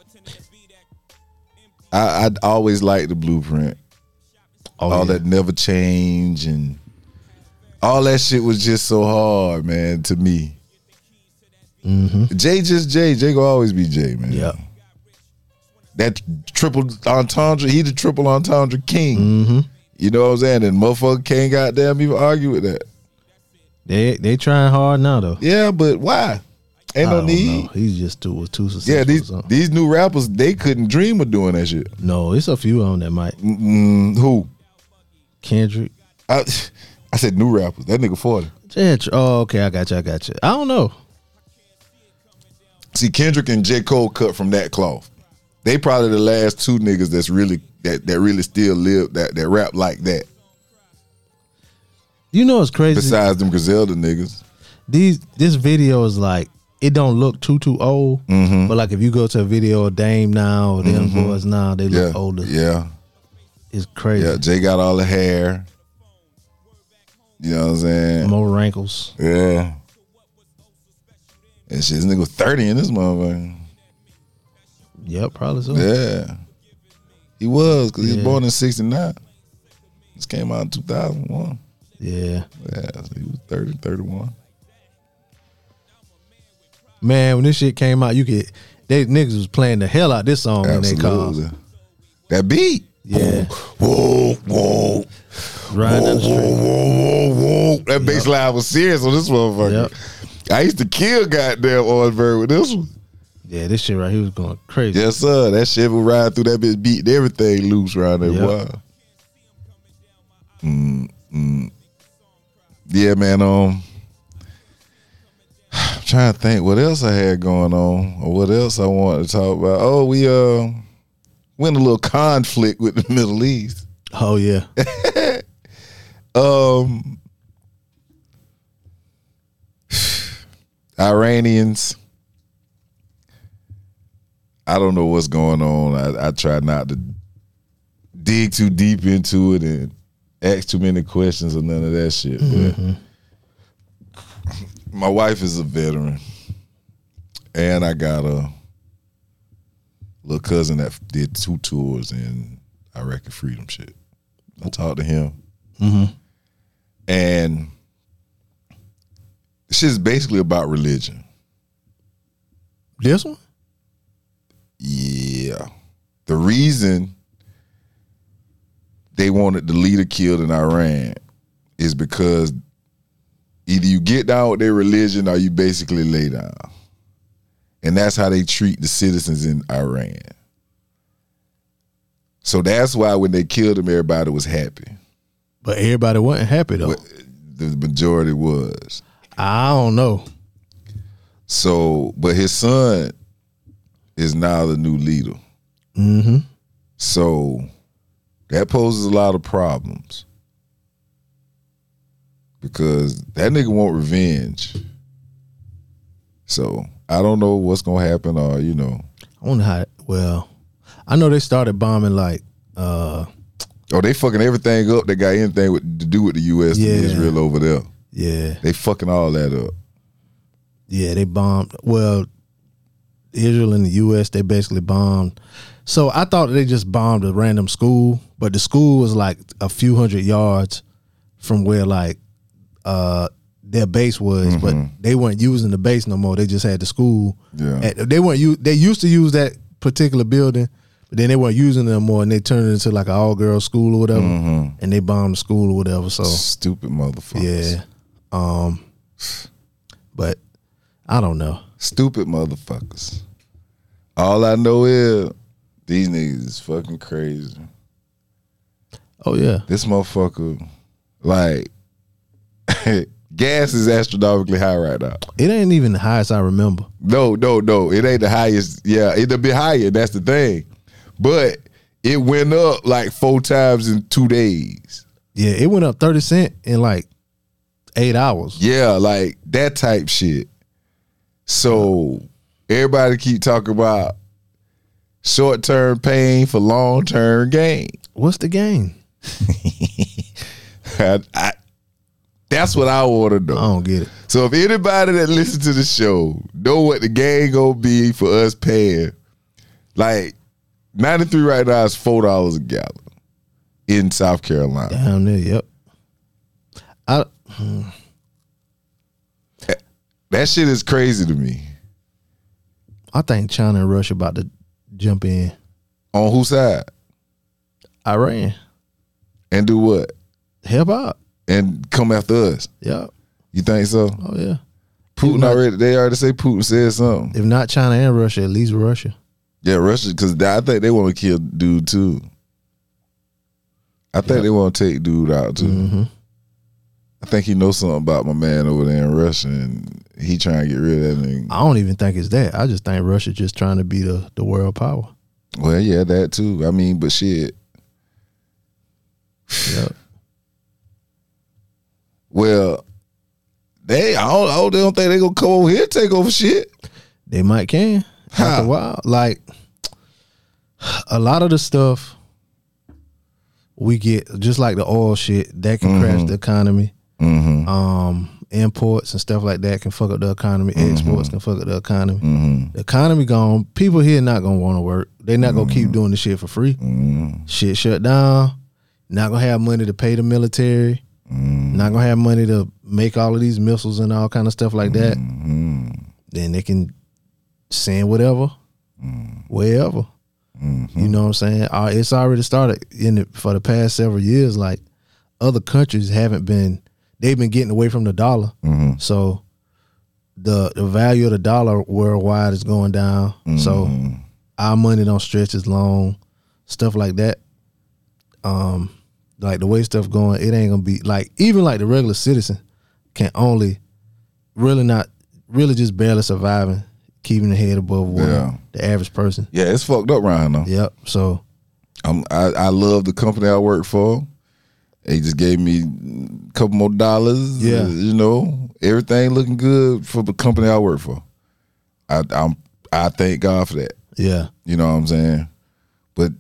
I I always liked the Blueprint. Oh, all yeah. that Never Change and all that shit was just so hard, man, to me. Mm-hmm. Jay just Jay. Jay gonna always be Jay, man. Yeah. That triple entendre, he the triple entendre king. Mm-hmm. You know what I'm saying? And motherfucker can't goddamn even argue with that. They they trying hard now though. Yeah, but why? Ain't I no don't need. know. He's just too was too successful. Yeah, these these new rappers, they couldn't dream of doing that shit. No, it's a few on that might. Mm-mm, who? Kendrick. I, I said new rappers. That nigga forty. Yeah. Oh, okay. I got you. I got you. I don't know. See, Kendrick and J. Cole cut from that cloth. They probably the last two niggas that's really that that really still live that that rap like that. You know what's crazy? Besides them Griselda niggas, these this video is like it don't look too too old, mm-hmm. but like if you go to a video of Dame now or them mm-hmm. boys now, they look yeah. older. Yeah, it's crazy. Yeah, Jay got all the hair. You know what I'm saying? More wrinkles. Yeah. And shit, this nigga was thirty in this motherfucker. Yep, probably so. Yeah. He was, because yeah. he was born in sixty-nine. This came out in two thousand one. Yeah. Yeah, so he was thirty, thirty-one. Man, when this shit came out, you could, they niggas was playing the hell out this song when they called. That beat. Yeah. Whoa, whoa. Riding down the street. Whoa, whoa, whoa. That bass line was serious on this motherfucker. Yep. I used to kill goddamn Orangeberry with this one. Yeah, this shit right here was going crazy. Yes, sir. That shit was riding through that bitch, beating everything loose around there. Yep. Wow. Mm, mm. Yeah, man. Um, I'm trying to think what else I had going on or what else I wanted to talk about. Oh, we uh went a little conflict with the Middle East. Oh yeah. um, Iranians. I don't know what's going on. I, I try not to dig too deep into it and ask too many questions or none of that shit. Mm-hmm. But my wife is a veteran, and I got a little cousin that did two tours in Iraqi freedom shit. I talked to him, mm-hmm. and shit's basically about religion. This one? Yeah. The reason they wanted the leader killed in Iran is because either you get down with their religion or you basically lay down. And that's how they treat the citizens in Iran. So that's why when they killed him, everybody was happy. But everybody wasn't happy though. But the majority was. I don't know. So, but his son is now the new leader. Mm-hmm. So that poses a lot of problems because that nigga want revenge. So I don't know what's gonna happen, or you know. I wonder how. Well, I know they started bombing like. uh Oh, they fucking everything up that got anything with, to do with the U S Yeah. and Israel over there. Yeah, They fucking all that up. yeah, they bombed. Well, Israel and the U S they basically bombed. So I thought they just bombed a random school, but the school was like a few hundred yards from where like uh their base was, but they weren't using the base no more. They just had the school. Yeah. At, they weren't u- They used to use that particular building, but then they weren't using it no more, and they turned it into like an all girls school or whatever, and they bombed the school or whatever. So Stupid motherfuckers. yeah, um, but I don't know. Stupid motherfuckers. All I know is these niggas is fucking crazy. Oh yeah, This motherfucker, like, gas is astronomically high right now. it ain't even the highest I remember. No, no, no. It ain't the highest. Yeah, it'll be higher. That's the thing. But it went up like four times in two days. Yeah, it went up thirty cent in like eight hours. Yeah, like that type shit. So everybody keep talking about short term pain for long term gain. What's the game? I, I, that's what I want to know. I don't get it. So if anybody that listens to the show know what the game gonna be for us paying, like ninety-three right now is four dollars a gallon in South Carolina. Down there, yep. I That shit is crazy to me. I think China and Russia about to jump in. On whose side? Iran, And do what? help out. And come after us. Yep. You think so? Oh yeah. Putin If not- already, they already say Putin said something. If not China and Russia, at least Russia. Yeah, Russia, because I think they want to kill dude too. I think Yep. they want to take dude out too. Mm-hmm. I think he knows something about my man over there in Russia, and he trying to get rid of that nigga. I don't even think it's that. I just think Russia just trying to be the, the world power. Well, yeah, that too. I mean, but shit. Yep. Well, they I don't, I don't, they don't think they gonna come over here and take over shit. They might can after How? a while. Like a lot of the stuff we get, just like the oil shit, that can crash the economy. Mm-hmm. Um, imports and stuff like that can fuck up the economy. Mm-hmm. Exports can fuck up the economy. Mm-hmm. The economy gone. People here not gonna want to work. They not gonna keep doing the shit for free. Mm-hmm. Shit shut down. Not gonna have money to pay the military. Mm-hmm. Not gonna have money to make all of these missiles and all kind of stuff like that. Mm-hmm. Then they can send whatever, wherever. You know what I'm saying? Uh, It's already started in the, for the past several years. Like other countries haven't been, they've been getting away from the dollar. Mm-hmm. So the the value of the dollar worldwide is going down. So our money don't stretch as long, stuff like that. Um, like the way stuff going, it ain't gonna be like even like the regular citizen can only really not really just barely surviving, keeping the head above water. Yeah. The average person. Yeah, it's fucked up around now. Yep. So I'm, I I love the company I work for. They just gave me a couple more dollars. Yeah. uh, you know, everything looking good for the company I work for. I I'm I thank God for that. yeah, You know what I'm saying? But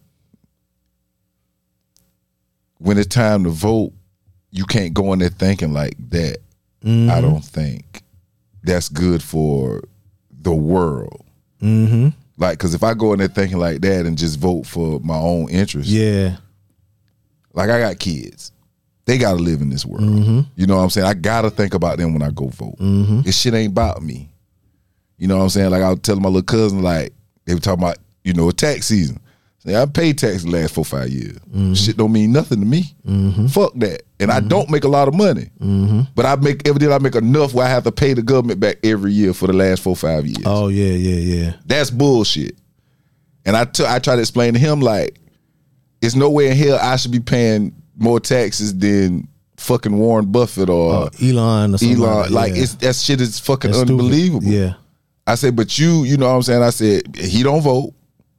when it's time to vote, you can't go in there thinking like that. Mm-hmm. I don't think that's good for the world. mm-hmm. Like, because if I go in there thinking like that and just vote for my own interest, yeah, like I got kids. They got to live in this world. Mm-hmm. You know what I'm saying? I got to think about them when I go vote. Mm-hmm. This shit ain't about me. You know what I'm saying? Like I was telling my little cousin, like, they were talking about, you know, tax season. Say, I paid tax the last four, five years. Mm-hmm. Shit don't mean nothing to me. Mm-hmm. Fuck that. And I don't make a lot of money. Mm-hmm. But I make, evidently I make enough where I have to pay the government back every year for the last four, five years. Oh yeah, yeah, yeah. That's bullshit. And I t- I try to explain to him, like, it's no way in hell I should be paying more taxes than fucking Warren Buffett or Uh, Elon or something. Elon. Like, that, Like, yeah. it's that shit is fucking That's stupid. unbelievable. Yeah. I said, but you, you know what I'm saying? I said, he don't vote,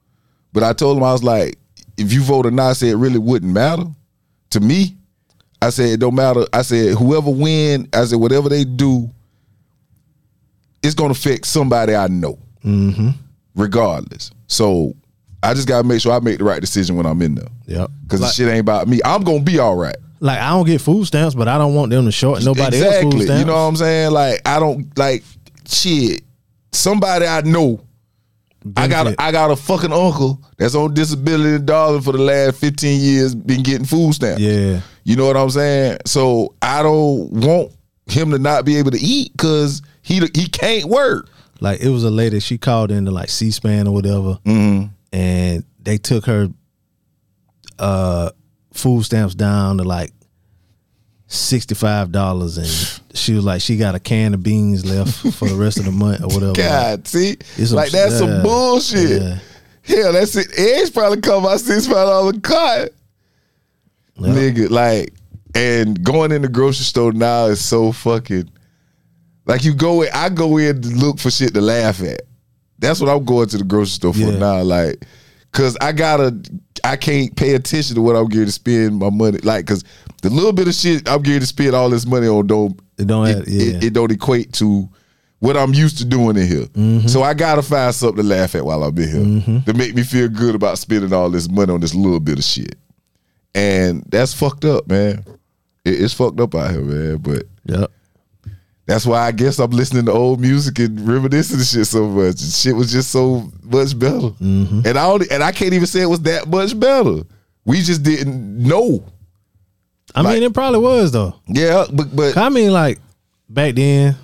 But I told him, I was like, if you vote or not, I said it really wouldn't matter to me. I said it don't matter. I said whoever win, I said whatever they do, it's gonna affect somebody I know, mm-hmm. regardless. So I just gotta make sure I make the right decision when I'm in there. Yep. Because like, the shit ain't about me. I'm gonna be all right. Like I don't get food stamps, but I don't want them to short nobody exactly. else food stamps. You know what I'm saying? Like I don't like shit. Somebody I know. Benefit. I got a, I got a fucking uncle that's on disability in Darling for the last fifteen years, been getting food stamps. Yeah. You know what I'm saying? So I don't want him to not be able to eat because he he can't work. Like it was a lady, she called into like C-SPAN or whatever, mm-hmm. and they took her uh, food stamps down to like sixty-five dollars, and she was like, she got a can of beans left for the rest of the month or whatever. God, see, it's like some, that's uh, some bullshit. Yeah. Hell, that's it. Eggs probably come out sixty-five dollars a cut. Yep. Nigga, like, and going in the grocery store now is so fucking, like you go in, I go in to look for shit to laugh at. That's what I'm going to the grocery store for yeah. now, like, cause I gotta, I can't pay attention to what I'm getting to spend my money, like, cause the little bit of shit I'm getting to spend all this money on don't, it don't, it, have, yeah. it, it don't equate to what I'm used to doing in here. Mm-hmm. So I gotta find something to laugh at while I'm in here mm-hmm. to make me feel good about spending all this money on this little bit of shit. And that's fucked up, man. It, it's fucked up out here, man. But yep. that's why I guess I'm listening to old music and reminiscing and shit so much. Shit was just so much better. Mm-hmm. And I only, and I can't even say it was that much better. We just didn't know. I like, mean, it probably was though. Yeah, but but I mean, like back then.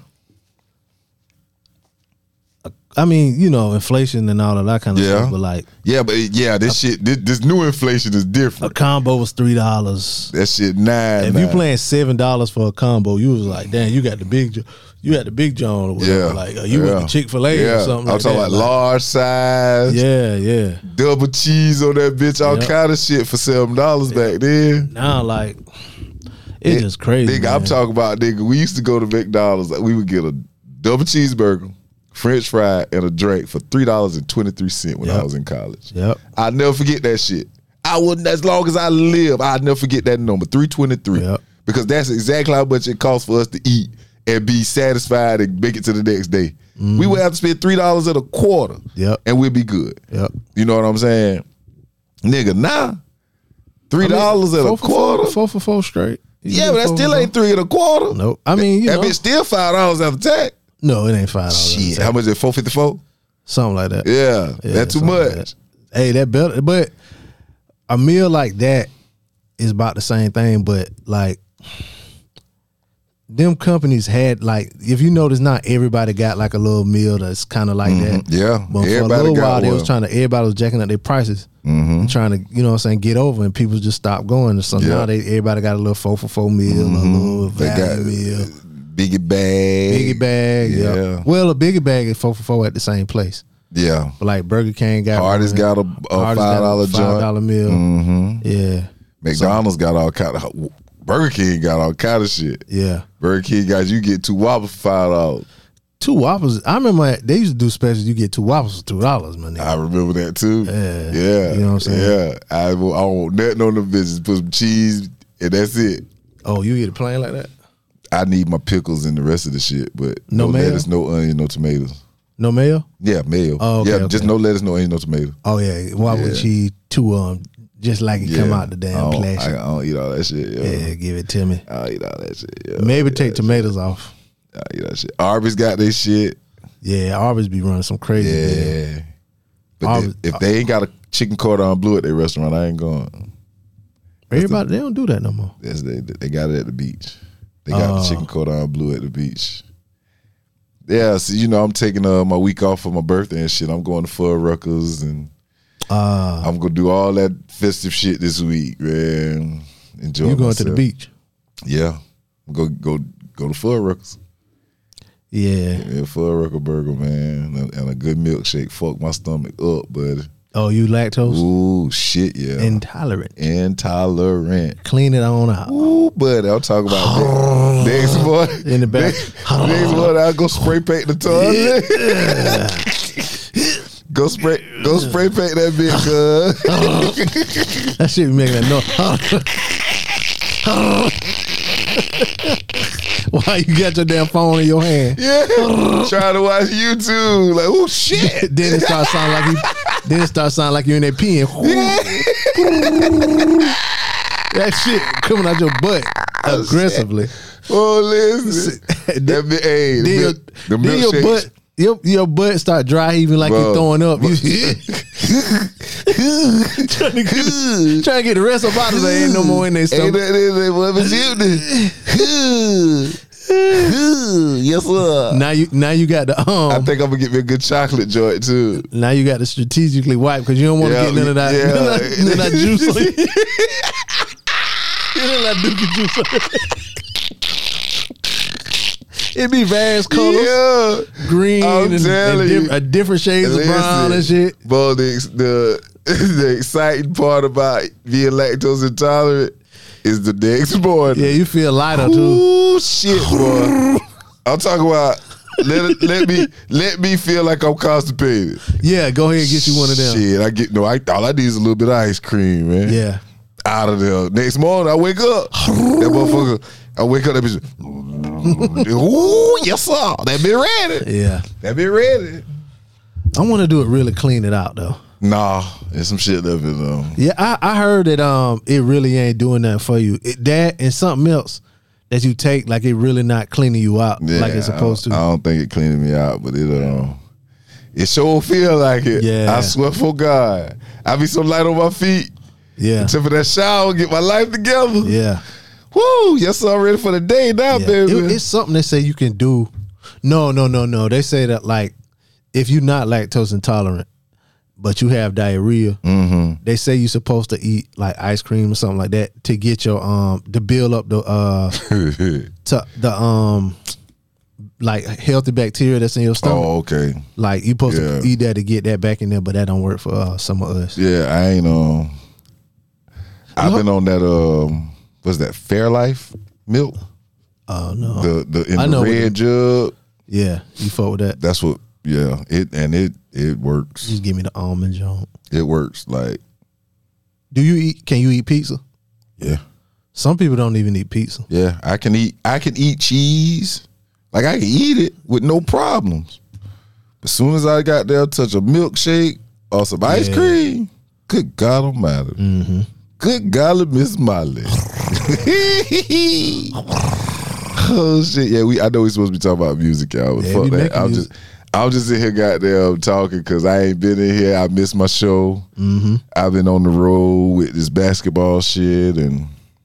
I mean, you know, inflation and all of that kind of yeah. stuff, but like, yeah, but yeah, this a, shit, this, this new inflation is different. A combo was three dollars. That shit nine. If nine. you playing seven dollars for a combo, you was like, damn, you got the big, you got the big John or whatever. Yeah, like uh, you yeah. went to Chick-fil-A yeah. or something. I'm like talking that. about like, large size. Yeah, yeah. Double cheese on that bitch, all yep. kind of shit for seven dollars yeah. back then. Now, like, it's it, just crazy. Nigga, man. I'm talking about nigga. We used to go to McDonald's. Like, we would get a double cheeseburger, French fry, and a drink for three dollars and twenty three cent when yep. I was in college. Yep. I'll never forget that shit. I wouldn't, as long as I live, I'd never forget that number, three twenty three. Yep. Because that's exactly how much it costs for us to eat and be satisfied and make it to the next day. Mm. We would have to spend three dollars at a quarter. Yep. And we'd be good. Yep. You know what I'm saying? Nigga, nah. Three dollars I mean, at a quarter. For four, four for four straight. You yeah, but that still ain't three and a quarter. Nope. I mean, you that know. bitch still five dollars after tax. No, it ain't five dollars. Shit, how much is it? Four fifty four? Something like that. Yeah, yeah that's too much. Like that. Hey, that better, but a meal like that is about the same thing. But like, them companies had like, if you notice, not everybody got like a little meal that's kind of like mm-hmm. that. Yeah, but for everybody a little got while, they one. was trying to. Everybody was jacking up their prices, mm-hmm. and trying to, you know what I'm saying, get over, and people just stopped going. So yeah. now they everybody got a little four for four meal, mm-hmm. a little value meal. Biggie bag. Biggie bag, yeah. yeah. Well, a biggie bag is four for four at the same place. Yeah. But like Burger King got Hardee's got a, a five dollar joint. Five dollar meal. Mm-hmm. Yeah. McDonald's so, got all kind of Burger King got all kind of shit. Yeah. Burger King guys, you get two Whoppers for five dollars. Two Whoppers. I remember they used to do specials. You get two Whoppers for two dollars, man. I remember that too. Yeah. Yeah. You know what I'm saying? Yeah. I, I don't want nothing on them bitches. Put some cheese and that's it. Oh, you get it plain like that? I need my pickles and the rest of the shit, but no, no mayo? lettuce, no onion, no tomatoes. No mayo? Yeah, mayo. Oh, okay, yeah, okay. just no lettuce, no onion, no tomato. Oh yeah, why would yeah. she two um just like it yeah. come out the damn I plastic? I, I don't eat all that shit. Yo. Yeah, give it to me. I don't eat all that shit. Yo. Maybe yeah, take tomatoes shit. off. I eat that shit. Arby's got their shit. Yeah, Arby's be running some crazy. Yeah, man. but Arby's, they, if they ain't got a chicken cordon bleu at their restaurant, I ain't going. Everybody, the, they don't do that no more. That's they they got it at the beach. They got uh, the chicken cordon bleu at the beach. Yeah, so you know I'm taking uh, my week off for my birthday and shit. I'm going to Fuddruckers and uh, I'm gonna do all that festive shit this week, man. Enjoy. You going myself. to the beach? Yeah, go go go to Fuddruckers. Yeah, yeah, Fuddrucker burger, man, and, and a good milkshake. Fuck my stomach up, buddy. Oh, you lactose? Ooh, shit, yeah. Intolerant. Intolerant. Clean it on out. Ooh, buddy, I'm talking about next morning. In the back. Next, next morning, I'll go spray paint the toilet. Go spray, go spray paint that bitch, cuz. That shit be making that noise. Why you got your damn phone in your hand? Yeah, trying to watch YouTube. Like, oh shit. Then it starts sounding like you. Then it starts sounding like you in that pen. That shit coming out your butt aggressively. Oh, listen. that be, hey, then your, the then your butt, your, your butt start dry heaving like Bro. you're throwing up. You, trying, to get, trying to get the rest up out of there. Ain't no more in there. Ain't that is what was you? Yes, sir. Now you, now you got the um. I think I'm gonna get me a good chocolate joint too. Now you got to strategically wipe because you don't want to Yeah, get none of that, yeah. none, of that none of that juice on you. None of that dookie juice on you. It be various colors, Yeah, green I'm and, telling and you. diff- uh, different shades of brown and shit. Bro, the, the the exciting part about being lactose intolerant is the next morning. Yeah, you feel lighter too. Ooh, shit, boy. I'm talking about let it, let me let me feel like I'm constipated. Yeah, go ahead and get you one of them. Shit, I get no. I all I need is a little bit of ice cream, man. Yeah, Out of there. Next morning, I wake up. That motherfucker. I wake up. That bitch. Ooh, yes sir. That been ready. yeah. That been ready. I want to do it really clean it out though. Nah, there's some shit left in there. Yeah, I, I heard that um it really ain't doing nothing for you. It, that and something else that you take like it really not cleaning you out Yeah, like it's supposed I to. don't, I don't think it cleaning me out, but it um, it sure feel like it. Yeah. I swear for God, I be so light on my feet. Yeah, Until for that shower, get my life together. yeah. Woo! Yes, I'm ready for the day now, Yeah. baby. It- it's something they say you can do. No, no, no, no. They say that like if you're not lactose intolerant, but you have diarrhea, Mm-hmm. they say you're supposed to eat like ice cream or something like that to get your um to build up the uh to the um like healthy bacteria that's in your stomach. Oh, okay. Like you supposed Yeah. to eat that to get that back in there, but that don't work for uh, some of us. Yeah, I ain't um. I've been on that um. What's that? Fairlife milk. Oh no. The the in I the know what red it- jug. Yeah, you fuck with that. That's what. Yeah. It and it it works. Just give me the almond joint. It works. Like Do you eat? Can you eat pizza? yeah. Some people don't even eat pizza. Yeah, I can eat. I can eat cheese. Like I can eat it with no problems. But as soon as I got there, touch a milkshake or some ice Yeah. cream, good God Almighty, Mm-hmm. good golly, Miss Molly. Oh shit! Yeah, we. I know we supposed to be talking about music, y'all. But Yeah, fuck we that. making I'm music. just. I'm just in here goddamn talking because I ain't been in here. I missed my show. Mm-hmm. I've been on the road with this basketball shit, and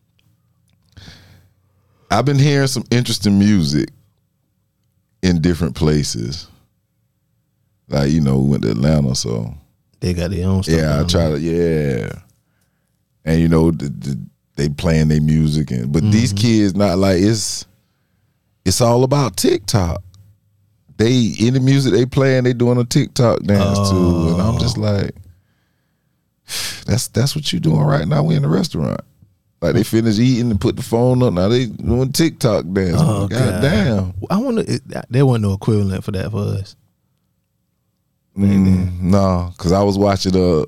I've been hearing some interesting music in different places. Like, you know, we went to Atlanta, so They got their own stuff. yeah, I going try on. to, yeah. And you know, the, the, they playing their music, and but these kids not like it's. It's all about TikTok. They any music they playing, they doing a TikTok dance to, and I'm just like, that's that's what you doing right now. We in the restaurant, like they finish eating and put the phone up. Now they doing TikTok dance. Oh, God, God. damn. I wonder if there wasn't no equivalent for that for us. Mm, no, because I was watching uh,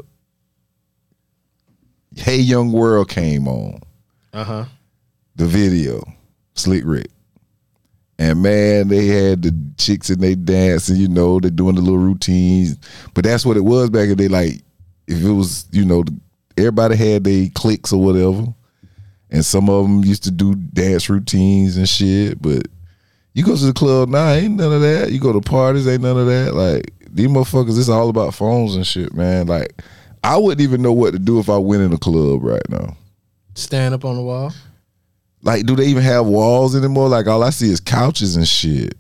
Hey Young World came on Uh huh. the video, Slick Rick. And man, they had the chicks and they dancing, you know, they doing the little routines. But that's what it was back in the day. Like, if it was, you know, everybody had their cliques or whatever. And some of them used to do dance routines and shit. But you go to the club now, ain't none of that. You go to parties, ain't none of that. Like, these motherfuckers, it's all about phones and shit, man. Like, I wouldn't even know what to do if I went in a club right now. Stand up on the wall. Like, do they even have walls anymore? Like, all I see is couches and shit.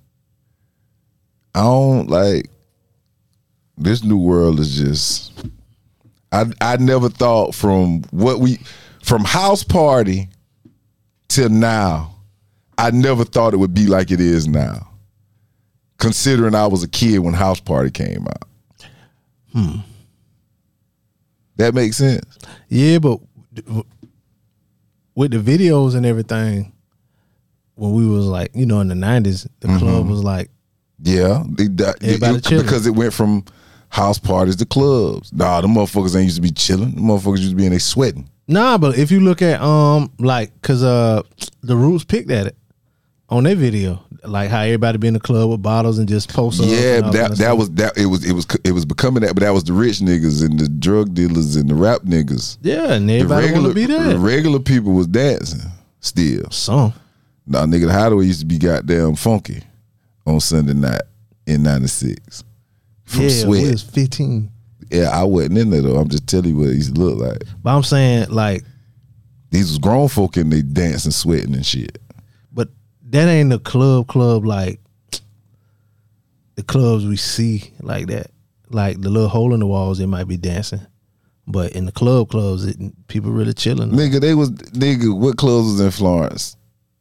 I don't, like, this new world is just, I I never thought from what we, from house party till now, I never thought it would be like it is now. Considering I was a kid when house party came out. Hmm. That makes sense. Yeah, but with the videos and everything, when we was like, you know, in the nineties, the Mm-hmm. club was like, Yeah, they, that- Everybody it- chilling. because it went from house parties, the clubs. Nah, them motherfuckers ain't used to be chilling. Them motherfuckers used to be in there sweating. Nah, but if you look at um like cause uh the Roots picked at it on their video, like how everybody be in the club with bottles and just post up. Yeah, and all that kind that of stuff. was that it was it was it was becoming that, but that was the rich niggas and the drug dealers and the rap niggas. Yeah, and The everybody regular want to be there. the regular people was dancing still. Some. Nah, nigga, the Hideaway used to be goddamn funky on Sunday night in ninety-six. From Yeah, Sweat. we was fifteen. Yeah, I wasn't in there though. I'm just telling you what it used to look like. But I'm saying like, These was grown folk and they dancing, sweating and shit. but that ain't the club club like the clubs we see like that. Like the little hole in the walls, they might be dancing. But in the club clubs, it, people really chilling. Nigga, they was nigga, what clubs was in Florence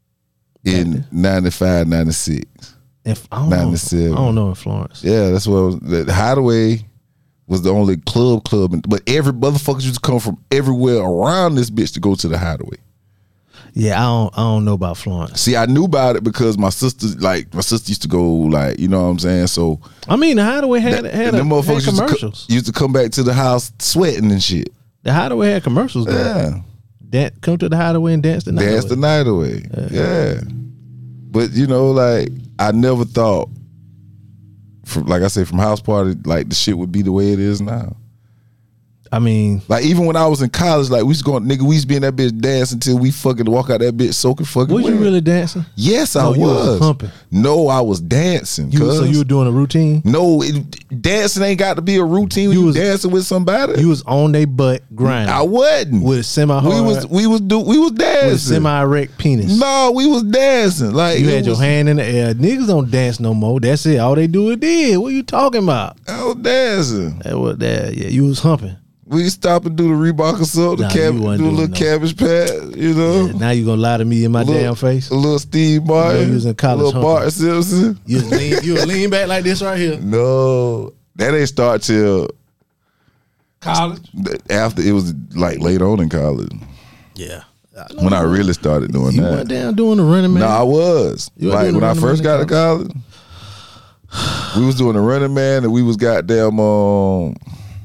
in ninety-five, ninety-six? If, I don't know. ninety-seven. I don't know in Florence. Yeah, that's what it was. The Hideaway was the only club club, but every motherfuckers used to come from everywhere around this bitch to go to the Hideaway. Yeah, I don't I don't know about Florence. See, I knew about it because my sister, like my sister used to go, like, you know what I'm saying? So I mean, the Hideaway had that, had, and a, them had motherfuckers used to, commercials. co- used to come back to the house sweating and shit. The Hideaway had commercials. Though. Yeah. Dan- come to the Hideaway and dance the night Dance away. the night away. Yeah. yeah. But, you know, like, I never thought, from like I said, from house party, like, the shit would be the way it is now. I mean, like even when I was in college, like we used to go, nigga, we used to be in that bitch dance until we fucking walk out that bitch soaking fucking was wet. you really dancing? Yes, No, I you was. was humping. No, I was dancing. You, so cuz. you were doing a routine? No, it, dancing ain't got to be a routine. When You you, was- dancing with somebody. You was on their butt grinding. I wasn't. With a semi hard. we was we was do we was dancing. with a semi erect penis. No, we was dancing. Like You it had your was- hand in the air. Niggas don't dance no more. That's it. All they do is did. What you talking about? I was dancing. That was that. Yeah, you was humping. We stop and do the Reebok or something, Nah, the cab- you do a wasn't little doing no- cabbage patch, you know. Yeah, now you gonna lie to me in my Little- damn face? A little Steve Martin, You was in college a little humping. Bart Simpson. You was lean, you was lean back like this right here. No, that ain't start till College. after it was like later on in college Yeah. when I really started doing You that. went down doing the running man. No, I was You were like doing when the I Running first Man got in to college. We was doing the Running Man and we was goddamn um,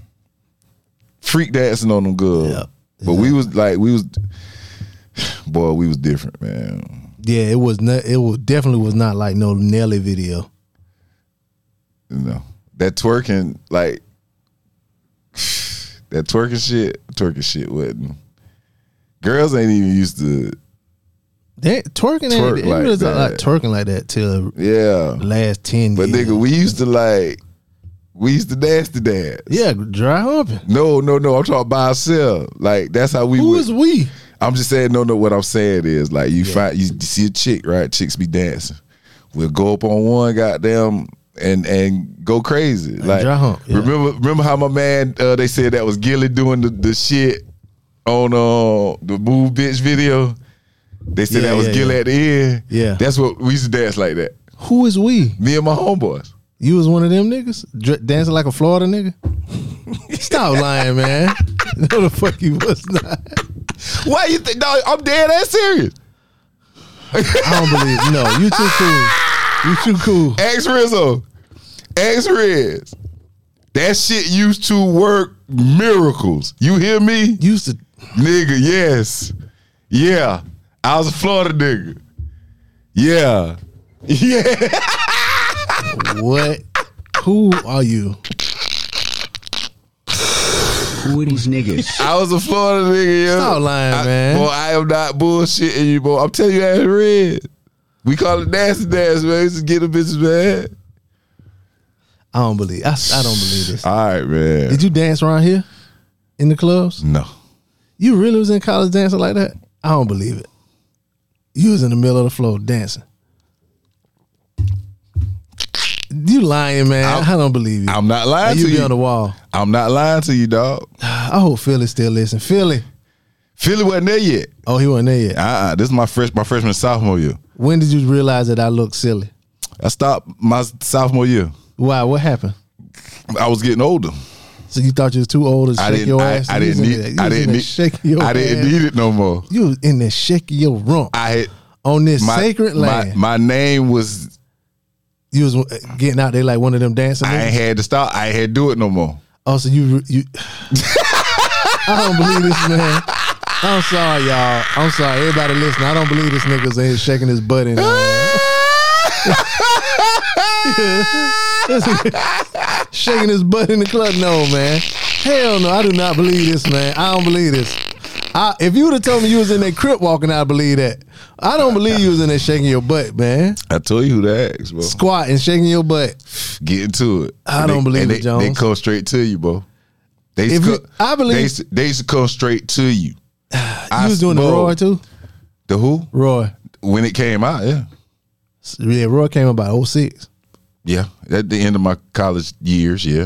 freak dancing on them good. Yep. But we was like we was, boy, we was different, man. Yeah, it was not. It was definitely was not like no Nelly video. You know that twerking, like that twerking shit, twerking shit wasn't. Girls ain't even used to. That twerking Twerk ain't it like really that. like twerking like that till Yeah, the last ten but years. nigga, we used to like, we used to dance to dance. yeah, dry humping. No, no, no. I'm talking by ourselves. Like that's how we. Who would, is we? I'm just saying. No, no. What I'm saying is like you find you see a chick, right? Chicks be dancing. We'll go up on one, goddamn, and and go crazy. Like dry hump, yeah. remember, remember how my man? Uh, they said that was Gilly doing the, the shit on uh the Move Bitch video. They said Yeah, that was yeah, Gilly yeah. at the end. Yeah. That's what we used to dance like that. Who is we? Me and my homeboys. You was one of them niggas Dr- dancing like a Florida nigga. Stop lying, man. No, the fuck you was not. Why you think? No, I'm dead ass serious. I don't believe. No, you too cool. You too cool. X Rizzo. X Riz. That shit used to work miracles. You hear me? Used to. Nigga, yes. Yeah. I was a Florida nigga. Yeah. Yeah. What? Who are you? Who are these niggas? I was a Florida nigga, yo. Stop lying, I, man. Boy, I am not bullshitting you, boy. I'm telling you, X Riz. We call it nasty dance, man. Just get the bitches, man. I don't believe. I, I don't believe this. All right, man. Did you dance around here in the clubs? No. You really was in college dancing like that? I don't believe it. You was in the middle of the floor dancing. You lying, man. I'm- I don't believe you. I'm not lying And to you be you. on the wall. I'm not lying to you, dog. I hope Philly still listen. Philly. Philly wasn't there yet. Oh, he wasn't there yet. Uh-uh. This is my fresh, my freshman sophomore year. When did you realize that I look silly? I stopped my sophomore year. Why? What happened? I was getting older. So you thought you was too old to I shake didn't. your I, ass? I You was didn't in need. there- you I was in didn't there need. shaking your I didn't ass. need it no more. You was in there shaking your rump I had on this my, sacred my, land. my name was You was getting out there like one of them dancing I niggas? ain't had to stop. I ain't had to do it no more. Oh, so you you I don't believe this, man. I'm sorry, y'all. I'm sorry, everybody listening. I don't believe this nigga's in here shaking his butt in. Uh, shaking his butt in the club. No, man. Hell no, I do not believe this, man. I don't believe this. I, if you would have told me you was in that crib walking, I'd believe that. I don't believe you was in there shaking your butt, man. I told you who to ask, bro. Squatting, shaking your butt. Get into it. I And don't they, believe and it, they, Jones. They come straight to you, bro. They used If to you- co- I believe- they used, to, they used to come straight to you. You was doing the Roy too? The who? Roy. When it came out, yeah. Yeah, Roy came about oh six. Yeah. At the end of my college years, yeah.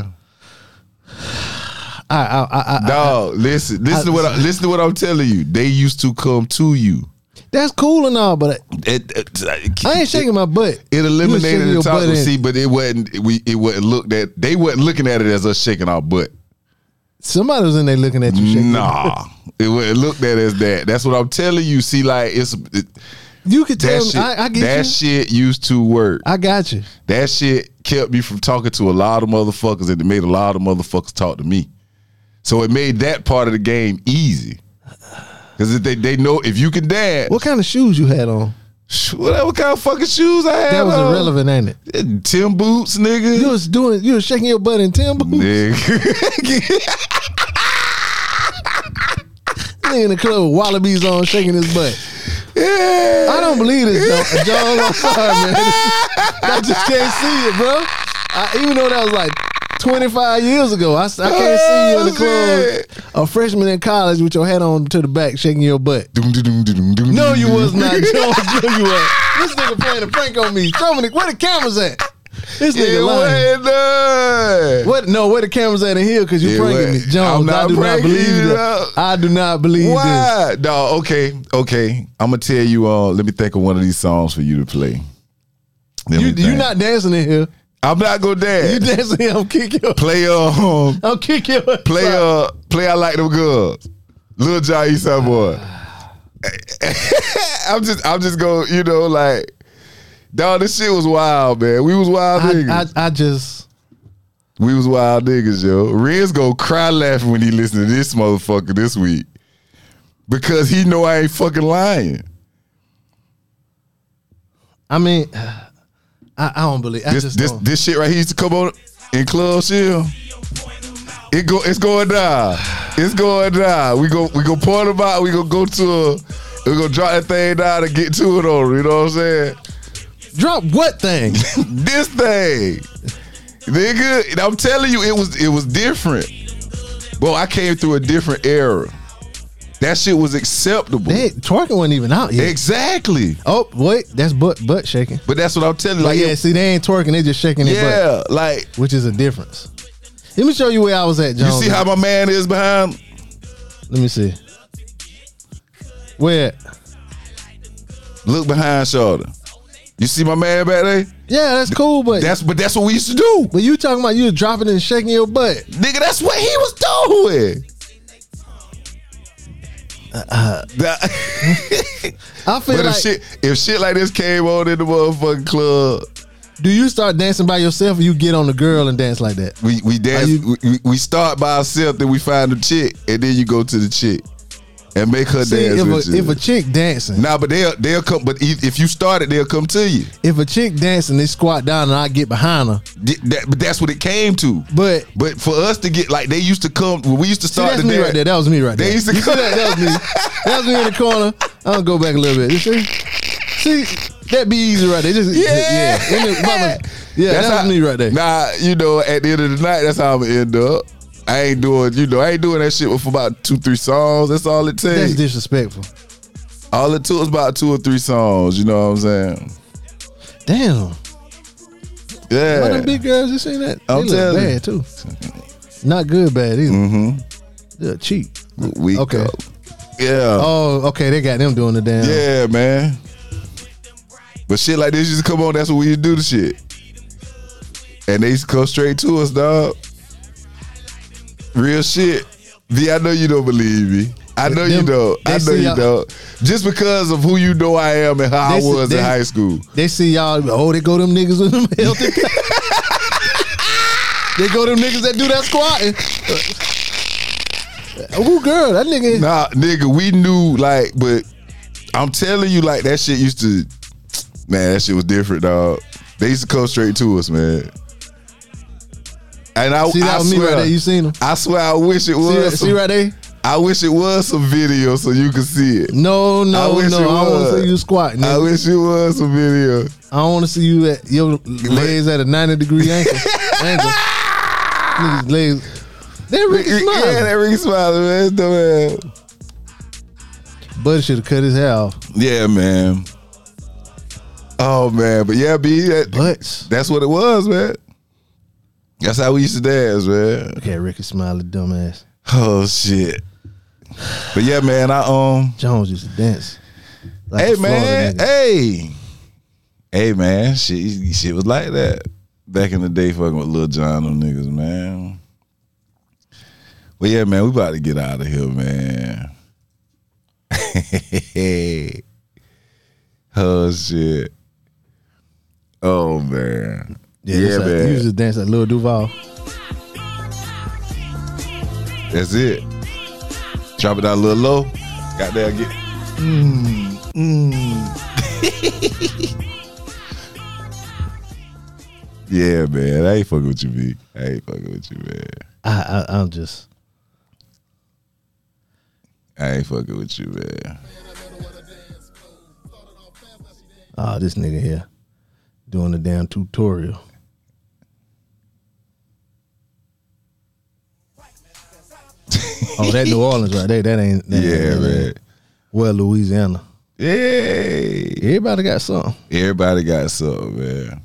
I, I, I, I, Dog, listen, listen I- to what I, listen to what I'm telling you. They used to come to you. That's cool and all, but It, it, I ain't shaking my butt. It You was eliminated shaking the your talk. butt in. See, but it wasn't. We it wasn't looked at. They wasn't looking at it as us shaking our butt. Somebody was in there looking at you shaking your butt. Nah, it wasn't looked at as that. That's what I'm telling you. See, like it's it, You could tell that me. shit. I, I get that you. shit used to work. I got you. That shit kept me from talking to a lot of motherfuckers, and it made a lot of motherfuckers talk to me. So it made that part of the game easy. Because they they know if you can dance. What kind of shoes you had on? Whatever kind of fucking shoes I had That was on. irrelevant, ain't it? Tim boots, nigga. You was doing. You was shaking your butt in Tim boots. Nigga. Nigga in the club with wallabies on, shaking his butt. Yeah. I don't believe this, Joe. Jones, I'm sorry, man. I just can't see it, bro. I, even though that was like twenty-five years ago, I, I can't see you in the club, a freshman in college with your hat on to the back, shaking your butt. No, you was not, Jones. No, you weren't. This nigga playing a prank on me. Show me the, where the cameras at? This nigga It lying. wasn't done. What? No, where the cameras at in here? Because you It pranking me, wasn't. Jones. I'm not I do not pranking believe you, that. dog. I do not believe this. Why? Dog, okay, okay. I'm gonna tell you. Uh, let me think of one of these songs for you to play. Let You me think. you not dancing in here. I'm not gonna dance. You dancing here? I'm kick your. Play um. I'll kick your. ass Play out. uh. Play I Like Them Girls. Lil Jon Eastside Boy. I'm just. I'm just going. You know, like. Dog, this shit was wild, man. We was wild niggas. I, I, I just. We was wild niggas, yo. Renz gonna cry laughing when he listen to this motherfucker this week. Because he know I ain't fucking lying. I mean, I, I don't believe. I This just this don't. this shit right here used to come on in Club Chill. It go it's going down. It's going down. We go we go point them out, we gonna go to a we gonna drop that thing down and get to it on, you know what I'm saying? Drop what thing? This thing. Nigga, I'm telling you, it was it was different. Bro, I came through a different era. That shit was acceptable. They, twerking wasn't even out yet. Exactly. Oh wait, that's butt butt shaking. But that's what I'm telling you. Like, Like, yeah, see, they ain't twerking, they just shaking their yeah, butt, like which is a difference. Let me show you where I was at, you Jones. see how my man is behind? Let me see. Where? Look behind shoulder. You see my man back there? Yeah, that's cool, but That's but that's what we used to do. but you talking about you was dropping and shaking your butt. Nigga, that's what he was doing. I feel But like. if shit if shit like this came on in the motherfucking club, Do you start dancing by yourself, or you get on the girl and dance like that? we we dance you- we, we start by ourselves, then we find the chick, and then you go to the chick and make her See, dance if with a, you. if a chick dancing, Nah, but they'll they'll come. But if if you start it, they'll come to you. if a chick dancing, they squat down and I get behind her. Th- That, but that's what it came to. But But for us to get like they used to come when we used to see, start that's the me dance. right there. That was me right They there. used to You see come- that? That was me. That was me in the corner. I'll go back a little bit. You see? See, that be easy right there. Just, Yeah. yeah. In the- mama- yeah, that's how, me right there. Nah, you know, at the end of the night, that's how I'm gonna end up. I ain't doing, you know, I ain't doing that shit for about two, three songs. That's all it That's takes. disrespectful. All it took was about two or three songs. You know what I'm saying? Damn. Yeah. Why them big girls, you seen that? They I'm look telling you. bad too. Not good bad either. Mm-hmm. They're cheap. We Okay. go. Yeah. Oh, okay. They got them doing the damn. Yeah, man. But shit like this used to come on. That's what we used to do the shit. And they used to come straight to us, dog. Real shit. V, I know you don't believe me. I know Them- you don't. they I know see you y'all- don't. Just because of who you know I am and how I They see- was they- in high school. They see y'all. Oh, they go them niggas with them healthy. They go them niggas that do that squatting. Oh, girl, that nigga. Nah, nigga, we knew like, but I'm telling you, like that shit used to, man, that shit was different, dog. They used to come straight to us, man. And I, See that I with me swear, right there? You seen him? I swear, I wish it See, was. that- some- see right there? I wish it was some video so you could see it. No, I no, wish no. it I don't want was. to see you squatting. I nigga. wish it was some video. I don't want to see you at your legs at a ninety degree angle. angle. Niggas legs. That Ricky Yeah, Smiley. that Ricky Smiley, man. Dumb ass. Buddy should have cut his hair off. Yeah, man. Oh man, but yeah, B, that, Butts. that's what it was, man. That's how we used to dance, man. Okay, Ricky Smiley, dumbass. Oh shit. But yeah, man, I um Jones used to dance. Like hey a Florida man, nigga. hey. Hey man, shit, shit was like that. Back in the day fucking with Lil Jon them niggas, man. But yeah, man, we about to get out of here, man. Oh shit. Oh man. Yeah, Yeah, yeah like, man. he used to dance like Lil Duval. That's it. Drop it down a little low. Got there, get. Mm, mm. Yeah, man. I ain't fucking with you, B. I ain't fucking with you, man. I, I, I'm just. I ain't fucking with you, man. Oh, this nigga here doing the damn tutorial. Oh, that New Orleans right there. That ain't. That Yeah, ain't, that man. ain't. Well, Louisiana. Yay. Everybody got something. Everybody got something, man.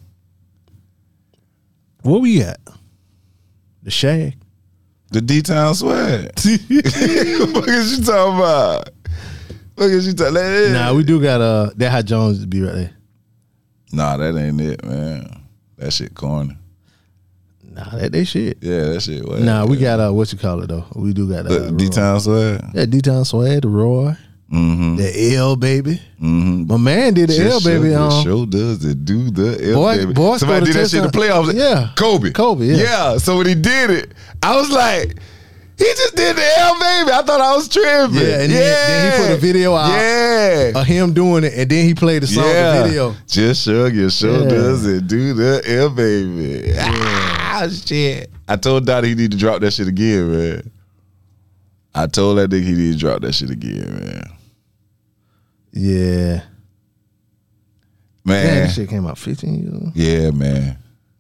Where we at? The Shag. The D-Town swag. What is you talking about? What is you talking about? Nah, we do got uh that Hot Jones to be right there. Nah, that ain't it, man. That shit corny. Nah, that they shit. Yeah, that shit. What? Nah, we got uh what you call it though. We do got uh, The D-Town swag. Yeah, D-Town Swag, the Roy, Mm-hmm. the L baby. Mm-hmm. My man did the Just L baby. show, Um, show does it do the L Boy- baby. boy Somebody scored a did that shit in the touchdown. playoffs. Yeah. Kobe. Kobe, yeah. Yeah. So when he did it, I was like, he just did the L baby. I thought I was tripping. Yeah, and then- then he put a video out. Yeah. of him doing it, and then he played the song, yeah. the video. Just shrug your shoulders Yeah. and do the L baby. Ah, shit. I told Dottie he need to drop that shit again, man. I told that nigga he need to drop that shit again, man. Yeah, Man. man, this shit came out fifteen years ago. Yeah, man.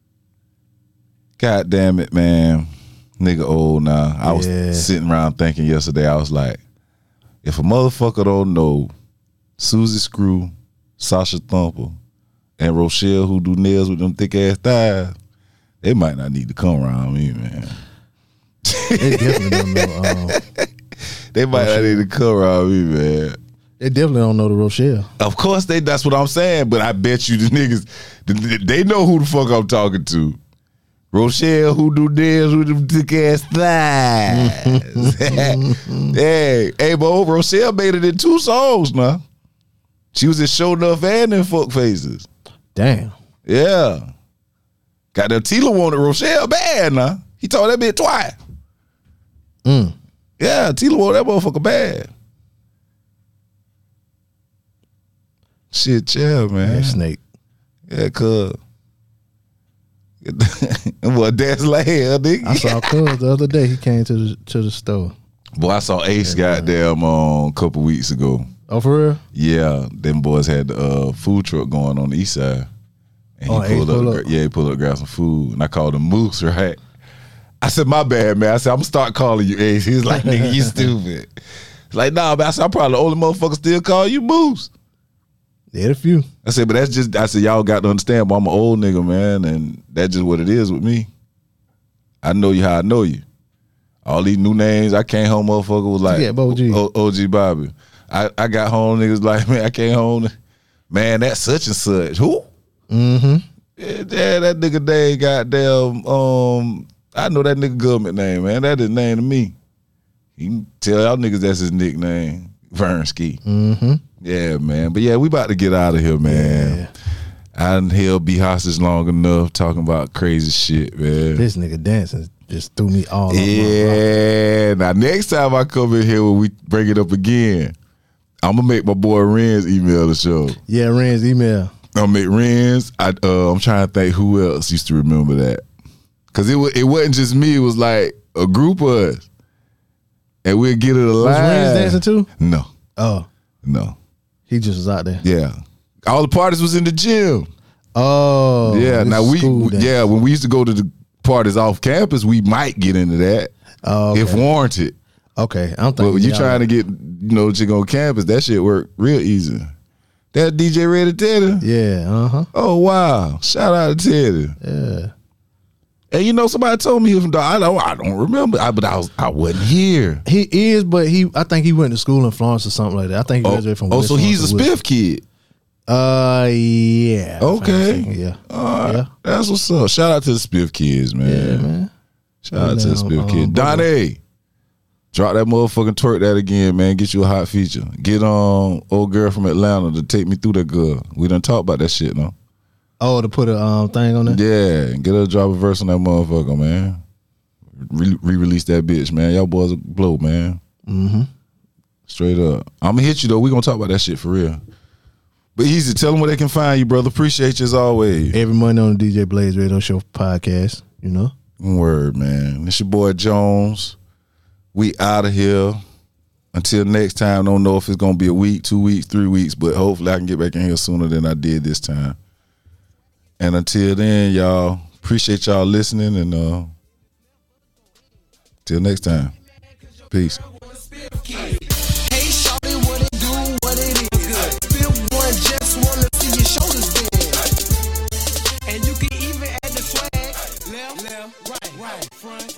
God damn it, man. Nigga old now. I was Yeah. sitting around thinking yesterday, I was like, if a motherfucker don't know Susie Screw, Sasha Thumper, and Rochelle who do nails with them thick ass thighs, they might not need to come around me, man. They definitely don't know. Um, They might not need to come around me, man. they definitely don't know the Rochelle. Of course they that's what I'm saying, but I bet you the niggas they know who the fuck I'm talking to. Rochelle who do nails with them thick ass thighs. Hey, hey, bro, Rochelle made it in two songs now. She was in Show Enough and in Fuck Faces. Damn. Yeah. Got them Tila wanted Rochelle bad now. He told that bitch twice. Mm. Yeah, Tila wanted that motherfucker bad. Shit, chill, man. Man, Snake. Yeah, cuz. Boy, dance like hell, nigga. I saw Cuz the other day. He came to the to the store. Boy, I saw Ace goddamn um, a couple weeks ago. Oh, for real? Yeah, them boys had the uh, food truck going on the east side. And he Oh, Ace pulled up, pull to up. gra- yeah, he pulled up, grab some food, and I called him Moose, right? I said, my bad, man. I said, I'm gonna start calling you Ace. He's like, nigga, you stupid. He's like, nah, man. I said, I'm probably the only motherfucker still call you Moose. They had a few. I said, but that's just, I said, y'all got to understand, but I'm an old nigga, man, and that's just what it is with me. I know you how I know you. All these new names, I came home, motherfucker was like, Yeah, O G. O- O G Bobby. I, I got home, niggas like, man, I came home, man, that's such and such. Who? Mm-hmm. Yeah, yeah, that nigga name, goddamn, um, I know that nigga government name, man. That is name to me. You can tell y'all niggas that's his nickname, Vernski. Mm-hmm. Yeah, man. But yeah, we about to get out of here, man. Yeah. I done held be hostage long enough talking about crazy shit, man. This nigga dancing just threw me all over. Yeah. Now next time I come in here when we bring it up again, I'm gonna make my boy Renz email the show. Yeah, Renz email. I'm gonna make Renz. I uh, I'm trying to think who else used to remember that. Cause it was it wasn't just me, it was like a group of us. And we'll get it alive. Was Renz dancing too? No. Oh. No. He just was out there. Yeah. All the parties was in the gym. Oh. Yeah. Now we dance. yeah, when we used to go to the parties off campus, we might get into that. Oh, okay. If warranted. Okay. I'm But thinking when you y'all- trying to get, you know, chick on campus, that shit work real easy. That D J Ready Teddy? Yeah, uh-huh. Oh wow. Shout out to Teddy. Yeah. And you know, somebody told me he was from I don't I don't remember. I, but I was I wasn't here. He is, but he I think he went to school in Florence or something like that. I think he Oh, graduated from oh West so he's a Florence or West- Spiff kid. Uh yeah. Okay. Yeah. All right. Yeah. That's what's up. Shout out to the Spiff kids, man. Yeah, man. Shout out to the Um, Spiff um, kid. brother. Donnie. Drop that motherfucking twerk that again, man. Get you a hot feature. Get um old girl from Atlanta to take me through that girl. We done talk about that shit, no? Oh, to put a um thing on there? Yeah, get her to drop a verse on that motherfucker, man. Re- re-release that bitch, man. Y'all boys will blow, man. Mm-hmm. Straight up. I'm gonna hit you though. We gonna talk about that shit for real. But easy, tell them where they can find you, brother. Appreciate you as always. Every Monday on the D J Blaze Radio Show podcast, you know? Word, man. It's your boy Jones. We out of here. Until next time, don't know if it's gonna be a week, two weeks, three weeks, but hopefully I can get back in here sooner than I did this time. And until then, y'all, appreciate y'all listening, and uh till next time. Peace. Hey, shawty, what it do, what it is. Feel one, just wanna see your shoulders bend. And you can even add the swag. Left, left, right, right, front.